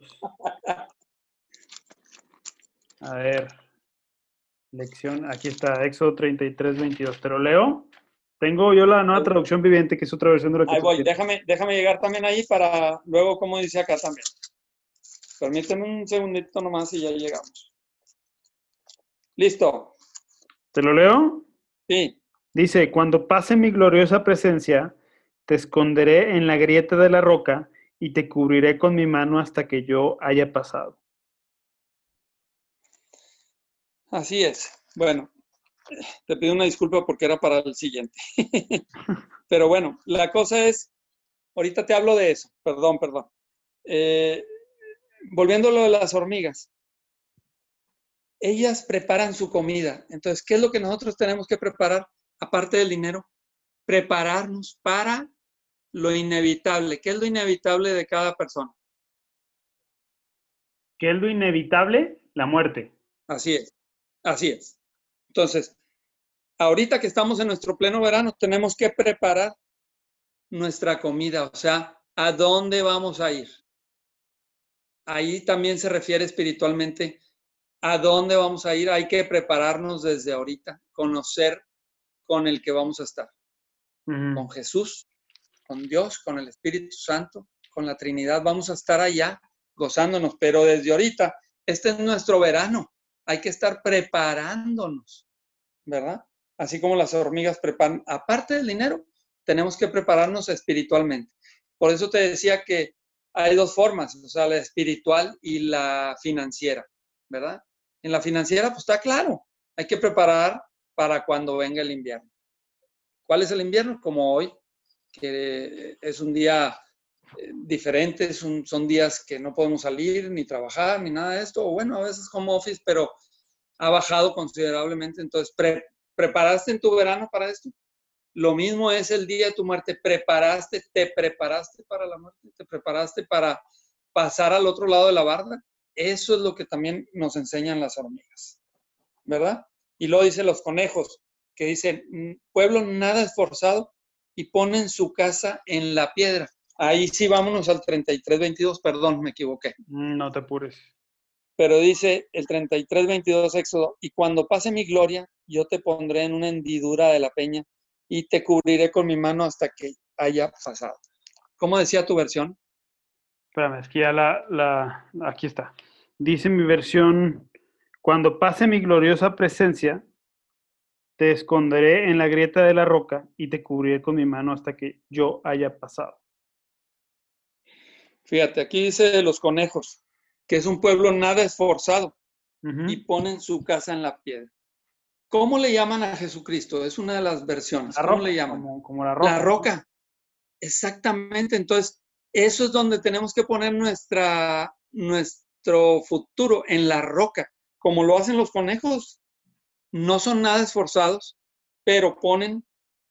A ver. Lección, aquí está, Éxodo 33, 22. ¿Te lo leo? Tengo yo la nueva traducción viviente, que es otra versión de lo que ahí voy, déjame llegar también ahí para luego, como dice acá también. Permíteme un segundito nomás y ya llegamos. Listo. ¿Te lo leo? Sí. Dice, cuando pase mi gloriosa presencia, te esconderé en la grieta de la roca y te cubriré con mi mano hasta que yo haya pasado. Así es. Bueno, te pido una disculpa porque era para el siguiente. Pero bueno, la cosa es, ahorita te hablo de eso. Perdón, perdón. Eh, Volviendo a lo de las hormigas. Ellas preparan su comida. Entonces, ¿qué es lo que nosotros tenemos que preparar? Aparte del dinero, prepararnos para lo inevitable. ¿Qué es lo inevitable de cada persona? ¿Qué es lo inevitable? La muerte. Así es, así es. Entonces, ahorita que estamos en nuestro pleno verano, tenemos que preparar nuestra comida, o sea, ¿a dónde vamos a ir? Ahí también se refiere espiritualmente, ¿a dónde vamos a ir? Hay que prepararnos desde ahorita, conocer con el que vamos a estar, con Jesús, con Dios, con el Espíritu Santo, con la Trinidad. Vamos a estar allá gozándonos, pero desde ahorita, este es nuestro verano, hay que estar preparándonos, ¿verdad? Así como las hormigas preparan, aparte del dinero, tenemos que prepararnos espiritualmente. Por eso te decía que hay dos formas, o sea, la espiritual y la financiera, ¿verdad? En la financiera, pues está claro, hay que preparar para cuando venga el invierno. ¿Cuál es el invierno? Como hoy, que es un día diferente, son días que no podemos salir ni trabajar ni nada de esto, o bueno, a veces home office, pero ha bajado considerablemente. Entonces, ¿preparaste en tu verano para esto? Lo mismo es el día de tu muerte. ¿Te preparaste para la muerte? ¿Te preparaste para pasar al otro lado de la barda? Eso es lo que también nos enseñan las hormigas, ¿verdad? Y luego dicen los conejos, que dicen, pueblo nada esforzado y ponen su casa en la piedra. Ahí sí, vámonos al 33:22, perdón, me equivoqué. No te apures. Pero dice el 33:22 Éxodo, y cuando pase mi gloria, yo te pondré en una hendidura de la peña y te cubriré con mi mano hasta que haya pasado. ¿Cómo decía tu versión? Espérame, es que ya aquí está. Dice mi versión, cuando pase mi gloriosa presencia, te esconderé en la grieta de la roca y te cubriré con mi mano hasta que yo haya pasado. Fíjate, aquí dice los conejos, que es un pueblo nada esforzado y ponen su casa en la piedra. ¿Cómo le llaman a Jesucristo? Es una de las versiones. La ¿Cómo roca, le llaman? como la La roca. roca. Exactamente. Entonces, eso es donde tenemos que poner nuestro futuro, en la roca. Como lo hacen los conejos, no son nada esforzados, pero ponen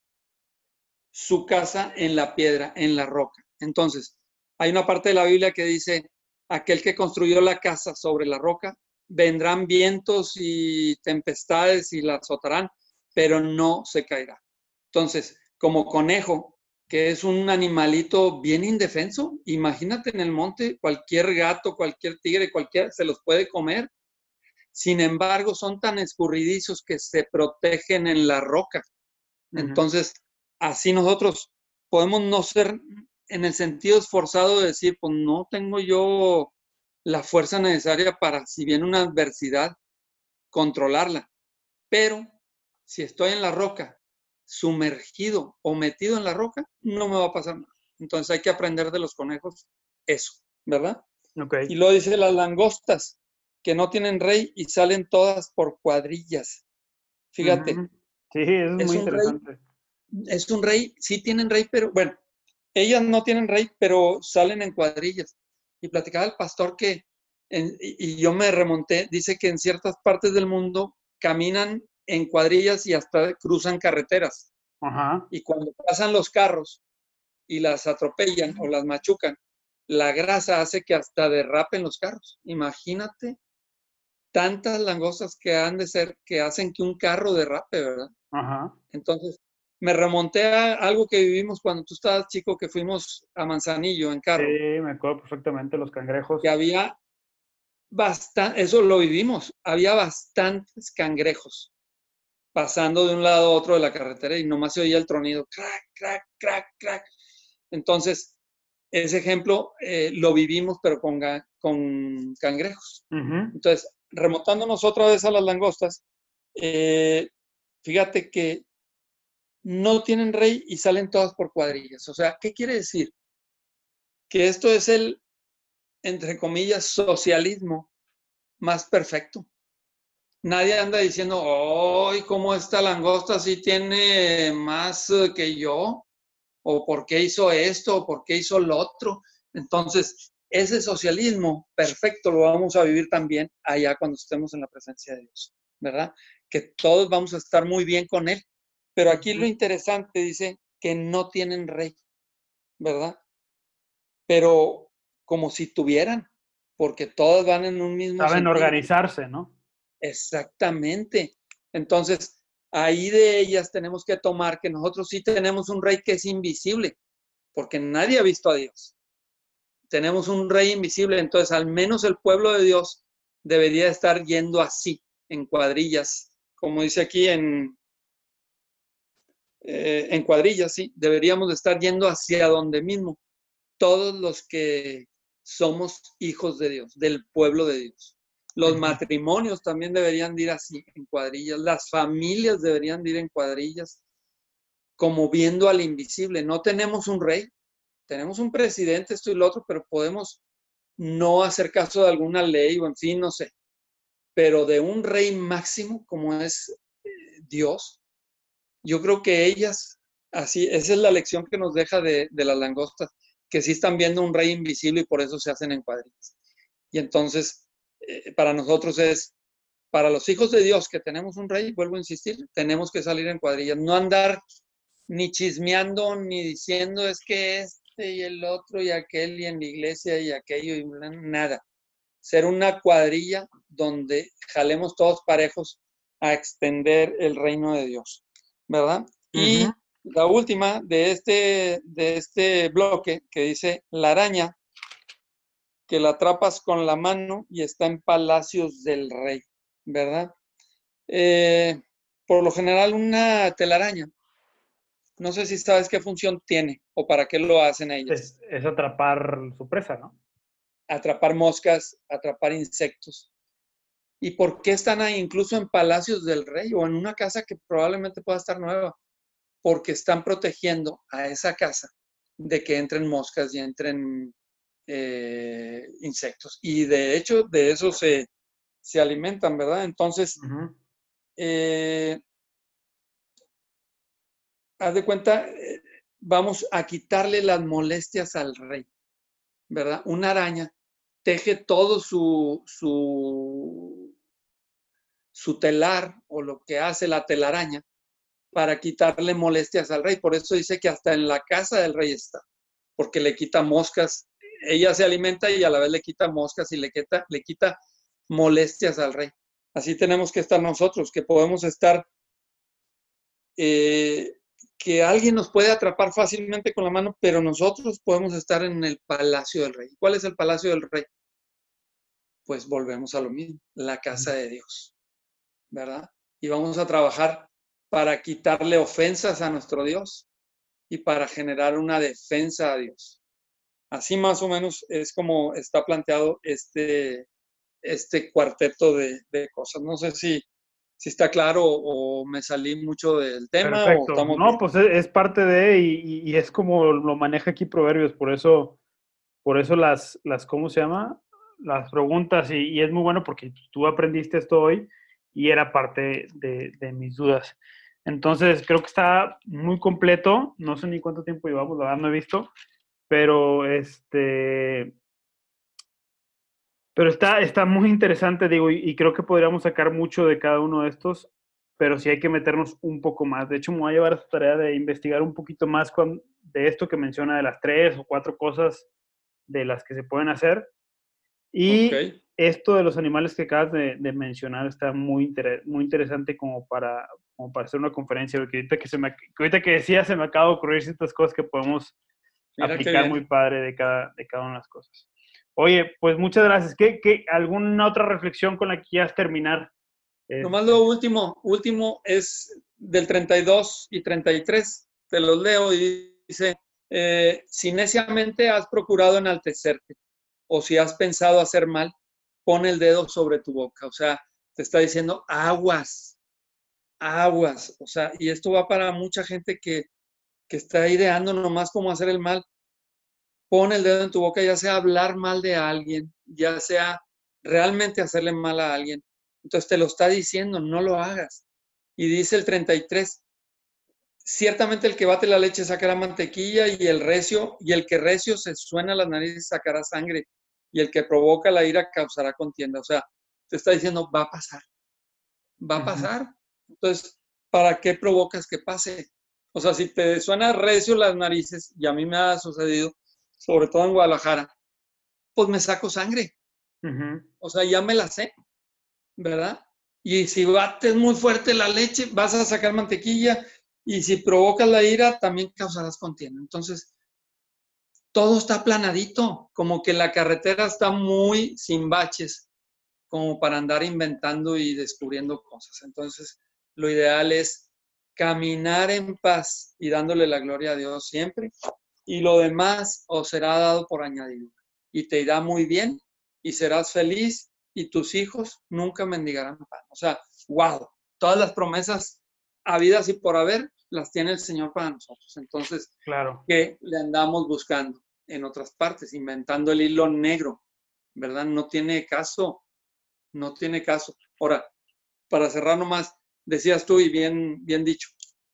su casa en la piedra, en la roca. Entonces, hay una parte de la Biblia que dice, aquel que construyó la casa sobre la roca, vendrán vientos y tempestades y la azotarán, pero no se caerá. Entonces, como conejo, que es un animalito bien indefenso, imagínate en el monte, cualquier gato, cualquier tigre, cualquiera se los puede comer. Sin embargo, son tan escurridizos que se protegen en la roca. Entonces, así nosotros podemos no ser en el sentido esforzado de decir, pues no tengo yo la fuerza necesaria para, si viene una adversidad, controlarla. Pero si estoy en la roca, sumergido o metido en la roca, no me va a pasar nada. Entonces hay que aprender de los conejos eso, ¿verdad? Ok. Y luego dice las langostas, que no tienen rey y salen todas por cuadrillas. Fíjate, Sí, eso es es muy un rey, interesante. sí tienen rey, pero bueno, ellas no tienen rey, pero salen en cuadrillas. Y platicaba el pastor que, y yo me remonté, dice que en ciertas partes del mundo caminan en cuadrillas y hasta cruzan carreteras. Ajá. Y cuando pasan los carros y las atropellan o las machucan, la grasa hace que hasta derrapen los carros. Imagínate tantas langostas que han de ser, que hacen que un carro derrape, ¿verdad? Ajá. Entonces, me remonté a algo que vivimos cuando tú estabas chico, que fuimos a Manzanillo en Sí, carro, me acuerdo perfectamente los cangrejos. que había bastante, eso lo vivimos, había bastantes cangrejos pasando de un lado a otro de la carretera y nomás se oía el tronido, crack, crack, crack, crack. Entonces, ese ejemplo lo vivimos, pero con cangrejos. Entonces, remontándonos otra vez a las langostas, Fíjate que no tienen rey y salen todas por cuadrillas. O sea, ¿qué quiere decir? Que esto es el, entre comillas, socialismo más perfecto. Nadie anda diciendo, ¡ay, cómo esta langosta sí tiene más que yo! O ¿por qué hizo esto? O ¿por qué hizo lo otro? Entonces, ese socialismo perfecto lo vamos a vivir también allá cuando estemos en la presencia de Dios, ¿verdad? Que todos vamos a estar muy bien con Él. Pero aquí lo interesante dice que no tienen rey, ¿verdad? Pero como si tuvieran, porque todas van en un mismo Saben sentido. organizarse, ¿no? Exactamente. Entonces, ahí de ellas tenemos que tomar que nosotros sí tenemos un rey que es invisible, porque nadie ha visto a Dios. Tenemos un rey invisible, entonces al menos el pueblo de Dios debería estar yendo así, en cuadrillas, como dice aquí en cuadrillas, sí, deberíamos de estar yendo hacia donde mismo, todos los que somos hijos de Dios, del pueblo de Dios. Los matrimonios también deberían de ir así, en cuadrillas. Las familias deberían de ir en cuadrillas, como viendo al invisible. No tenemos un rey, tenemos un presidente, esto y lo otro, pero podemos no hacer caso de alguna ley o en fin, no sé. Pero de un rey máximo como es Dios, yo creo que ellas, así, esa es la lección que nos deja de las langostas, que sí están viendo un rey invisible y por eso se hacen en cuadrillas. Y entonces, para nosotros es, para los hijos de Dios que tenemos un rey, vuelvo a insistir, tenemos que salir en cuadrillas, no andar ni chismeando, ni diciendo es que este y el otro y aquel y en la iglesia y aquello y nada. Ser una cuadrilla donde jalemos todos parejos a extender el reino de Dios, ¿verdad? Y la última de este bloque que dice la araña, que la atrapas con la mano y está en palacios del rey, ¿verdad? Por lo general una telaraña, no sé si sabes qué función tiene o para qué lo hacen ellas. Es atrapar su presa, ¿no? Atrapar moscas, atrapar insectos. ¿Y por qué están ahí incluso en palacios del rey o en una casa que probablemente pueda estar nueva? Porque están protegiendo a esa casa de que entren moscas y entren insectos. Y de hecho, de eso se alimentan, ¿verdad? Entonces, haz de cuenta, vamos a quitarle las molestias al rey, ¿verdad? Una araña teje todo su telar o lo que hace la telaraña para quitarle molestias al rey. Por eso dice que hasta en la casa del rey está, porque le quita moscas. Ella se alimenta y a la vez le quita moscas y le quita molestias al rey. Así tenemos que estar nosotros, que podemos estar, que alguien nos puede atrapar fácilmente con la mano, pero nosotros podemos estar en el palacio del rey. ¿Cuál es el palacio del rey? Pues volvemos a lo mismo, la casa de Dios, ¿verdad? Y vamos a trabajar para quitarle ofensas a nuestro Dios y para generar una defensa a Dios. Así más o menos es como está planteado este cuarteto de cosas. No sé si está claro o me salí mucho del tema o Perfecto. estamos No, bien. pues es parte de, y es como lo maneja aquí Proverbios, por eso ¿cómo se llama? Las preguntas, y es muy bueno porque tú aprendiste esto hoy y era parte de mis dudas. Entonces, creo que está muy completo, no sé ni cuánto tiempo llevamos, la verdad no he visto, pero pero está muy interesante, digo, y creo que podríamos sacar mucho de cada uno de estos, pero sí hay que meternos un poco más. De hecho, me voy a llevar esta tarea de investigar un poquito más de esto que menciona de las 3 o 4 cosas de las que se pueden hacer. Ok, Y esto de los animales que acabas de mencionar está muy interesante como para hacer una conferencia, porque ahorita que decía se me acaba de ocurrir ciertas cosas que podemos mira qué aplicar bien. muy padre de cada una de las cosas. Oye, pues muchas gracias. ¿Alguna otra reflexión con la que quieras terminar? Nomás lo último es del 32 y 33. Te los leo y dice, si neciamente has procurado enaltecerte o si has pensado hacer mal, pon el dedo sobre tu boca. O sea, te está diciendo aguas, aguas. O sea, y esto va para mucha gente que está ideando nomás cómo hacer el mal. Pon el dedo en tu boca, ya sea hablar mal de alguien, ya sea realmente hacerle mal a alguien. Entonces te lo está diciendo, no lo hagas. Y dice el 33, ciertamente el que bate la leche sacará mantequilla y el que recio se suena las narices sacará sangre y el que provoca la ira causará contienda. O sea, te está diciendo, va a pasar, va a Ujú. pasar. Entonces, ¿para qué provocas que pase? O sea, si te suena recio las narices, y a mí me ha sucedido, sobre todo en Guadalajara, pues me saco sangre. Ujú. O sea, ya me la sé, ¿verdad? Y si bates muy fuerte la leche, vas a sacar mantequilla. Y si provocas la ira, también causarás contienda. Entonces, todo está aplanadito, como que la carretera está muy sin baches, como para andar inventando y descubriendo cosas. Entonces, lo ideal es caminar en paz y dándole la gloria a Dios siempre. Y lo demás os será dado por añadidura. Y te irá muy bien y serás feliz y tus hijos nunca mendigarán pan. O sea, wow, todas las promesas habidas y por haber las tiene el Señor para nosotros. Entonces, Claro. ¿qué le andamos buscando en otras partes? Inventando el hilo negro, ¿verdad? No tiene caso, no tiene caso. Ahora, para cerrar nomás, decías tú y bien, bien dicho,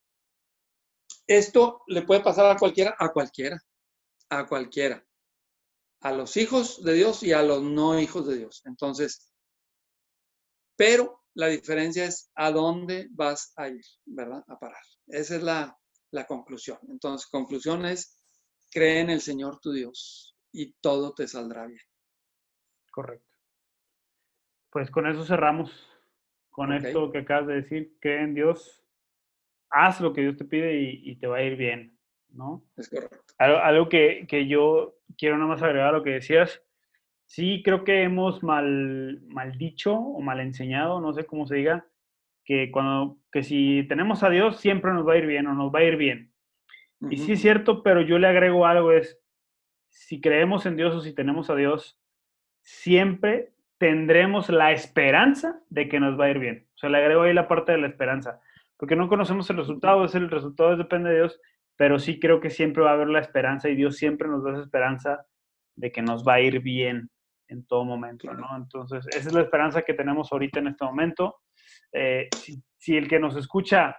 esto le puede pasar a cualquiera, a cualquiera, a cualquiera, a los hijos de Dios y a los no hijos de Dios. Entonces, pero la diferencia es a dónde vas a ir, ¿verdad? A parar. Esa es la conclusión. Entonces, conclusión es, cree en el Señor tu Dios y todo te saldrá bien. Correcto. Pues con eso cerramos. Con ¿Ok? esto que acabas de decir, cree en Dios, haz lo que Dios te pide y te va a ir bien, ¿no? Es correcto. Algo que yo quiero nada más agregar a lo que decías. Sí, creo que hemos mal dicho o mal enseñado, no sé cómo se diga, que si tenemos a Dios siempre nos va a ir bien o nos va a ir bien. Uh Y -huh. sí es cierto, pero yo le agrego algo, es, si creemos en Dios o si tenemos a Dios, siempre tendremos la esperanza de que nos va a ir bien. O sea, le agrego ahí la parte de la esperanza, porque no conocemos el resultado depende de Dios, pero sí creo que siempre va a haber la esperanza y Dios siempre nos da esa esperanza de que nos va a ir bien en todo momento, ¿no? Claro. Entonces, esa es la esperanza que tenemos ahorita en este momento. Si el que nos escucha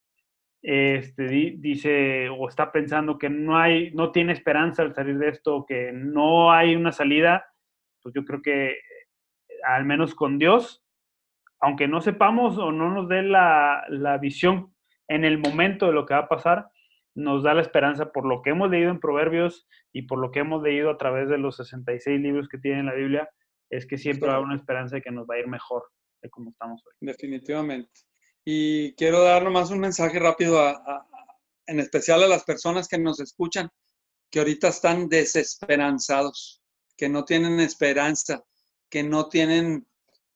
dice o está pensando que no tiene esperanza al salir de esto, que no hay una salida, pues yo creo que al menos con Dios, aunque no sepamos o no nos dé la visión en el momento de lo que va a pasar, nos da la esperanza por lo que hemos leído en Proverbios y por lo que hemos leído a través de los 66 libros que tiene la Biblia, es que Es siempre va a haber una correcto. esperanza de que nos va a ir mejor de como estamos hoy. Definitivamente. Y quiero dar nomás un mensaje rápido en especial a las personas que nos escuchan, que ahorita están desesperanzados, que no tienen esperanza, que no tienen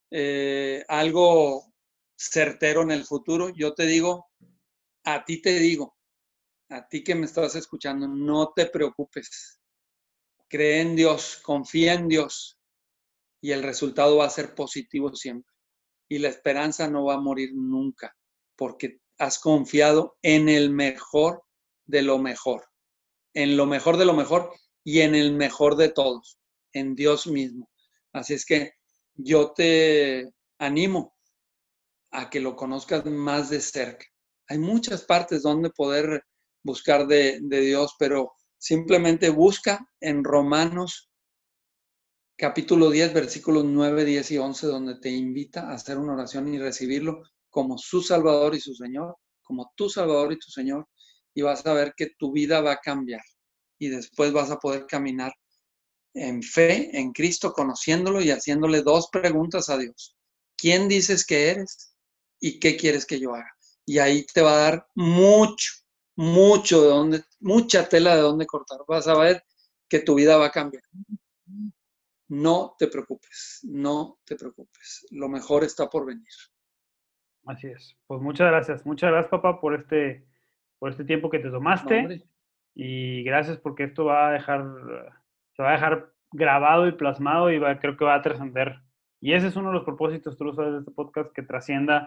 algo certero en el futuro. Yo te digo, a ti te digo, a ti que me estás escuchando, no te preocupes. Cree en Dios, confía en Dios y el resultado va a ser positivo siempre. Y la esperanza no va a morir nunca, porque has confiado en el mejor de lo mejor, en lo mejor de lo mejor y en el mejor de todos, en Dios mismo. Así es que yo te animo a que lo conozcas más de cerca. Hay muchas partes donde poder buscar de Dios, pero simplemente busca en Romanos capítulo 10, versículos 9, 10 y 11, donde te invita a hacer una oración y recibirlo como su Salvador y su Señor, como tu Salvador y tu Señor, y vas a ver que tu vida va a cambiar y después vas a poder caminar en fe, en Cristo, conociéndolo y haciéndole dos preguntas a Dios. ¿Quién dices que eres y qué quieres que yo haga? Y ahí te va a dar mucho mucha tela de dónde cortar. Vas a ver que tu vida va a cambiar. No te preocupes, no te preocupes. Lo mejor está por venir. Así es. Pues muchas gracias papá por este tiempo que te No, tomaste hombre, y gracias porque esto se va a dejar grabado y plasmado y creo que va a trascender. Y ese es uno de los propósitos, tú lo sabes, de este podcast, que trascienda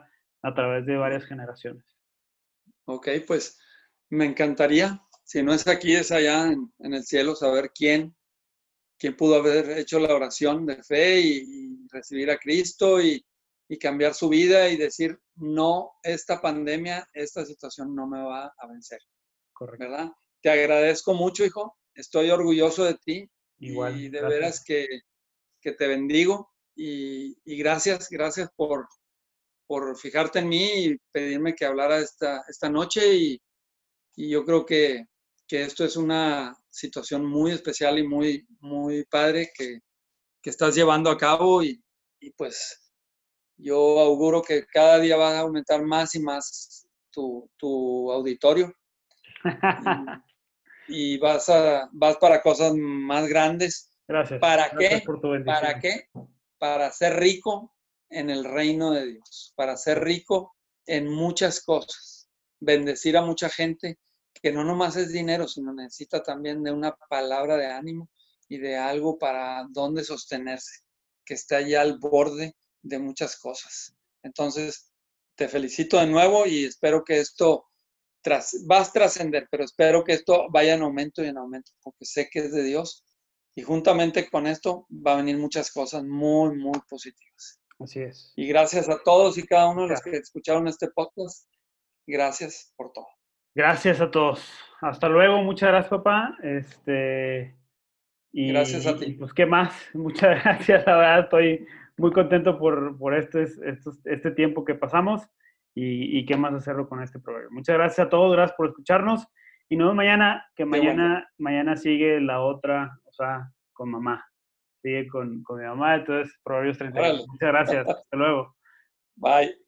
a través de varias generaciones. Ok, pues me encantaría, si no es aquí, es allá en el cielo, saber quién pudo haber hecho la oración de fe y recibir a Cristo y cambiar su vida y decir, no, esta pandemia, esta situación no me va a vencer. Correcto. ¿Verdad? Te agradezco mucho, hijo. Estoy orgulloso de ti Igual, y de gracias. veras que te bendigo y gracias por fijarte en mí y pedirme que hablara esta noche y yo creo que esto es una situación muy especial y muy, muy padre que estás llevando a cabo y pues yo auguro que cada día va a aumentar más y más tu auditorio y vas para cosas más grandes. Gracias. ¿Para Gracias qué? por tu ¿Para bendición. qué? Para ser rico en el reino de Dios, para ser rico en muchas cosas, bendecir a mucha gente que no nomás es dinero, sino necesita también de una palabra de ánimo y de algo para donde sostenerse, que está allá al borde de muchas cosas. Entonces, te felicito de nuevo y espero que esto vas a trascender, pero espero que esto vaya en aumento y en aumento, porque sé que es de Dios y juntamente con esto va a venir muchas cosas muy, muy positivas. Así es. Y gracias a todos y cada uno de Ya. los que escucharon este podcast. Gracias por todo. Gracias a todos. Hasta luego. Muchas gracias, papá. Gracias a ti. Pues, ¿qué más? Muchas gracias. La verdad, estoy muy contento por este tiempo que pasamos y qué más hacerlo con este programa. Muchas gracias a todos. Gracias por escucharnos. Y nos vemos mañana, que Qué bueno. mañana sigue la otra, o sea, con mamá. Sigue con mi mamá. Entonces, Proverbios 31. Órale. Muchas gracias. Hasta luego. Bye.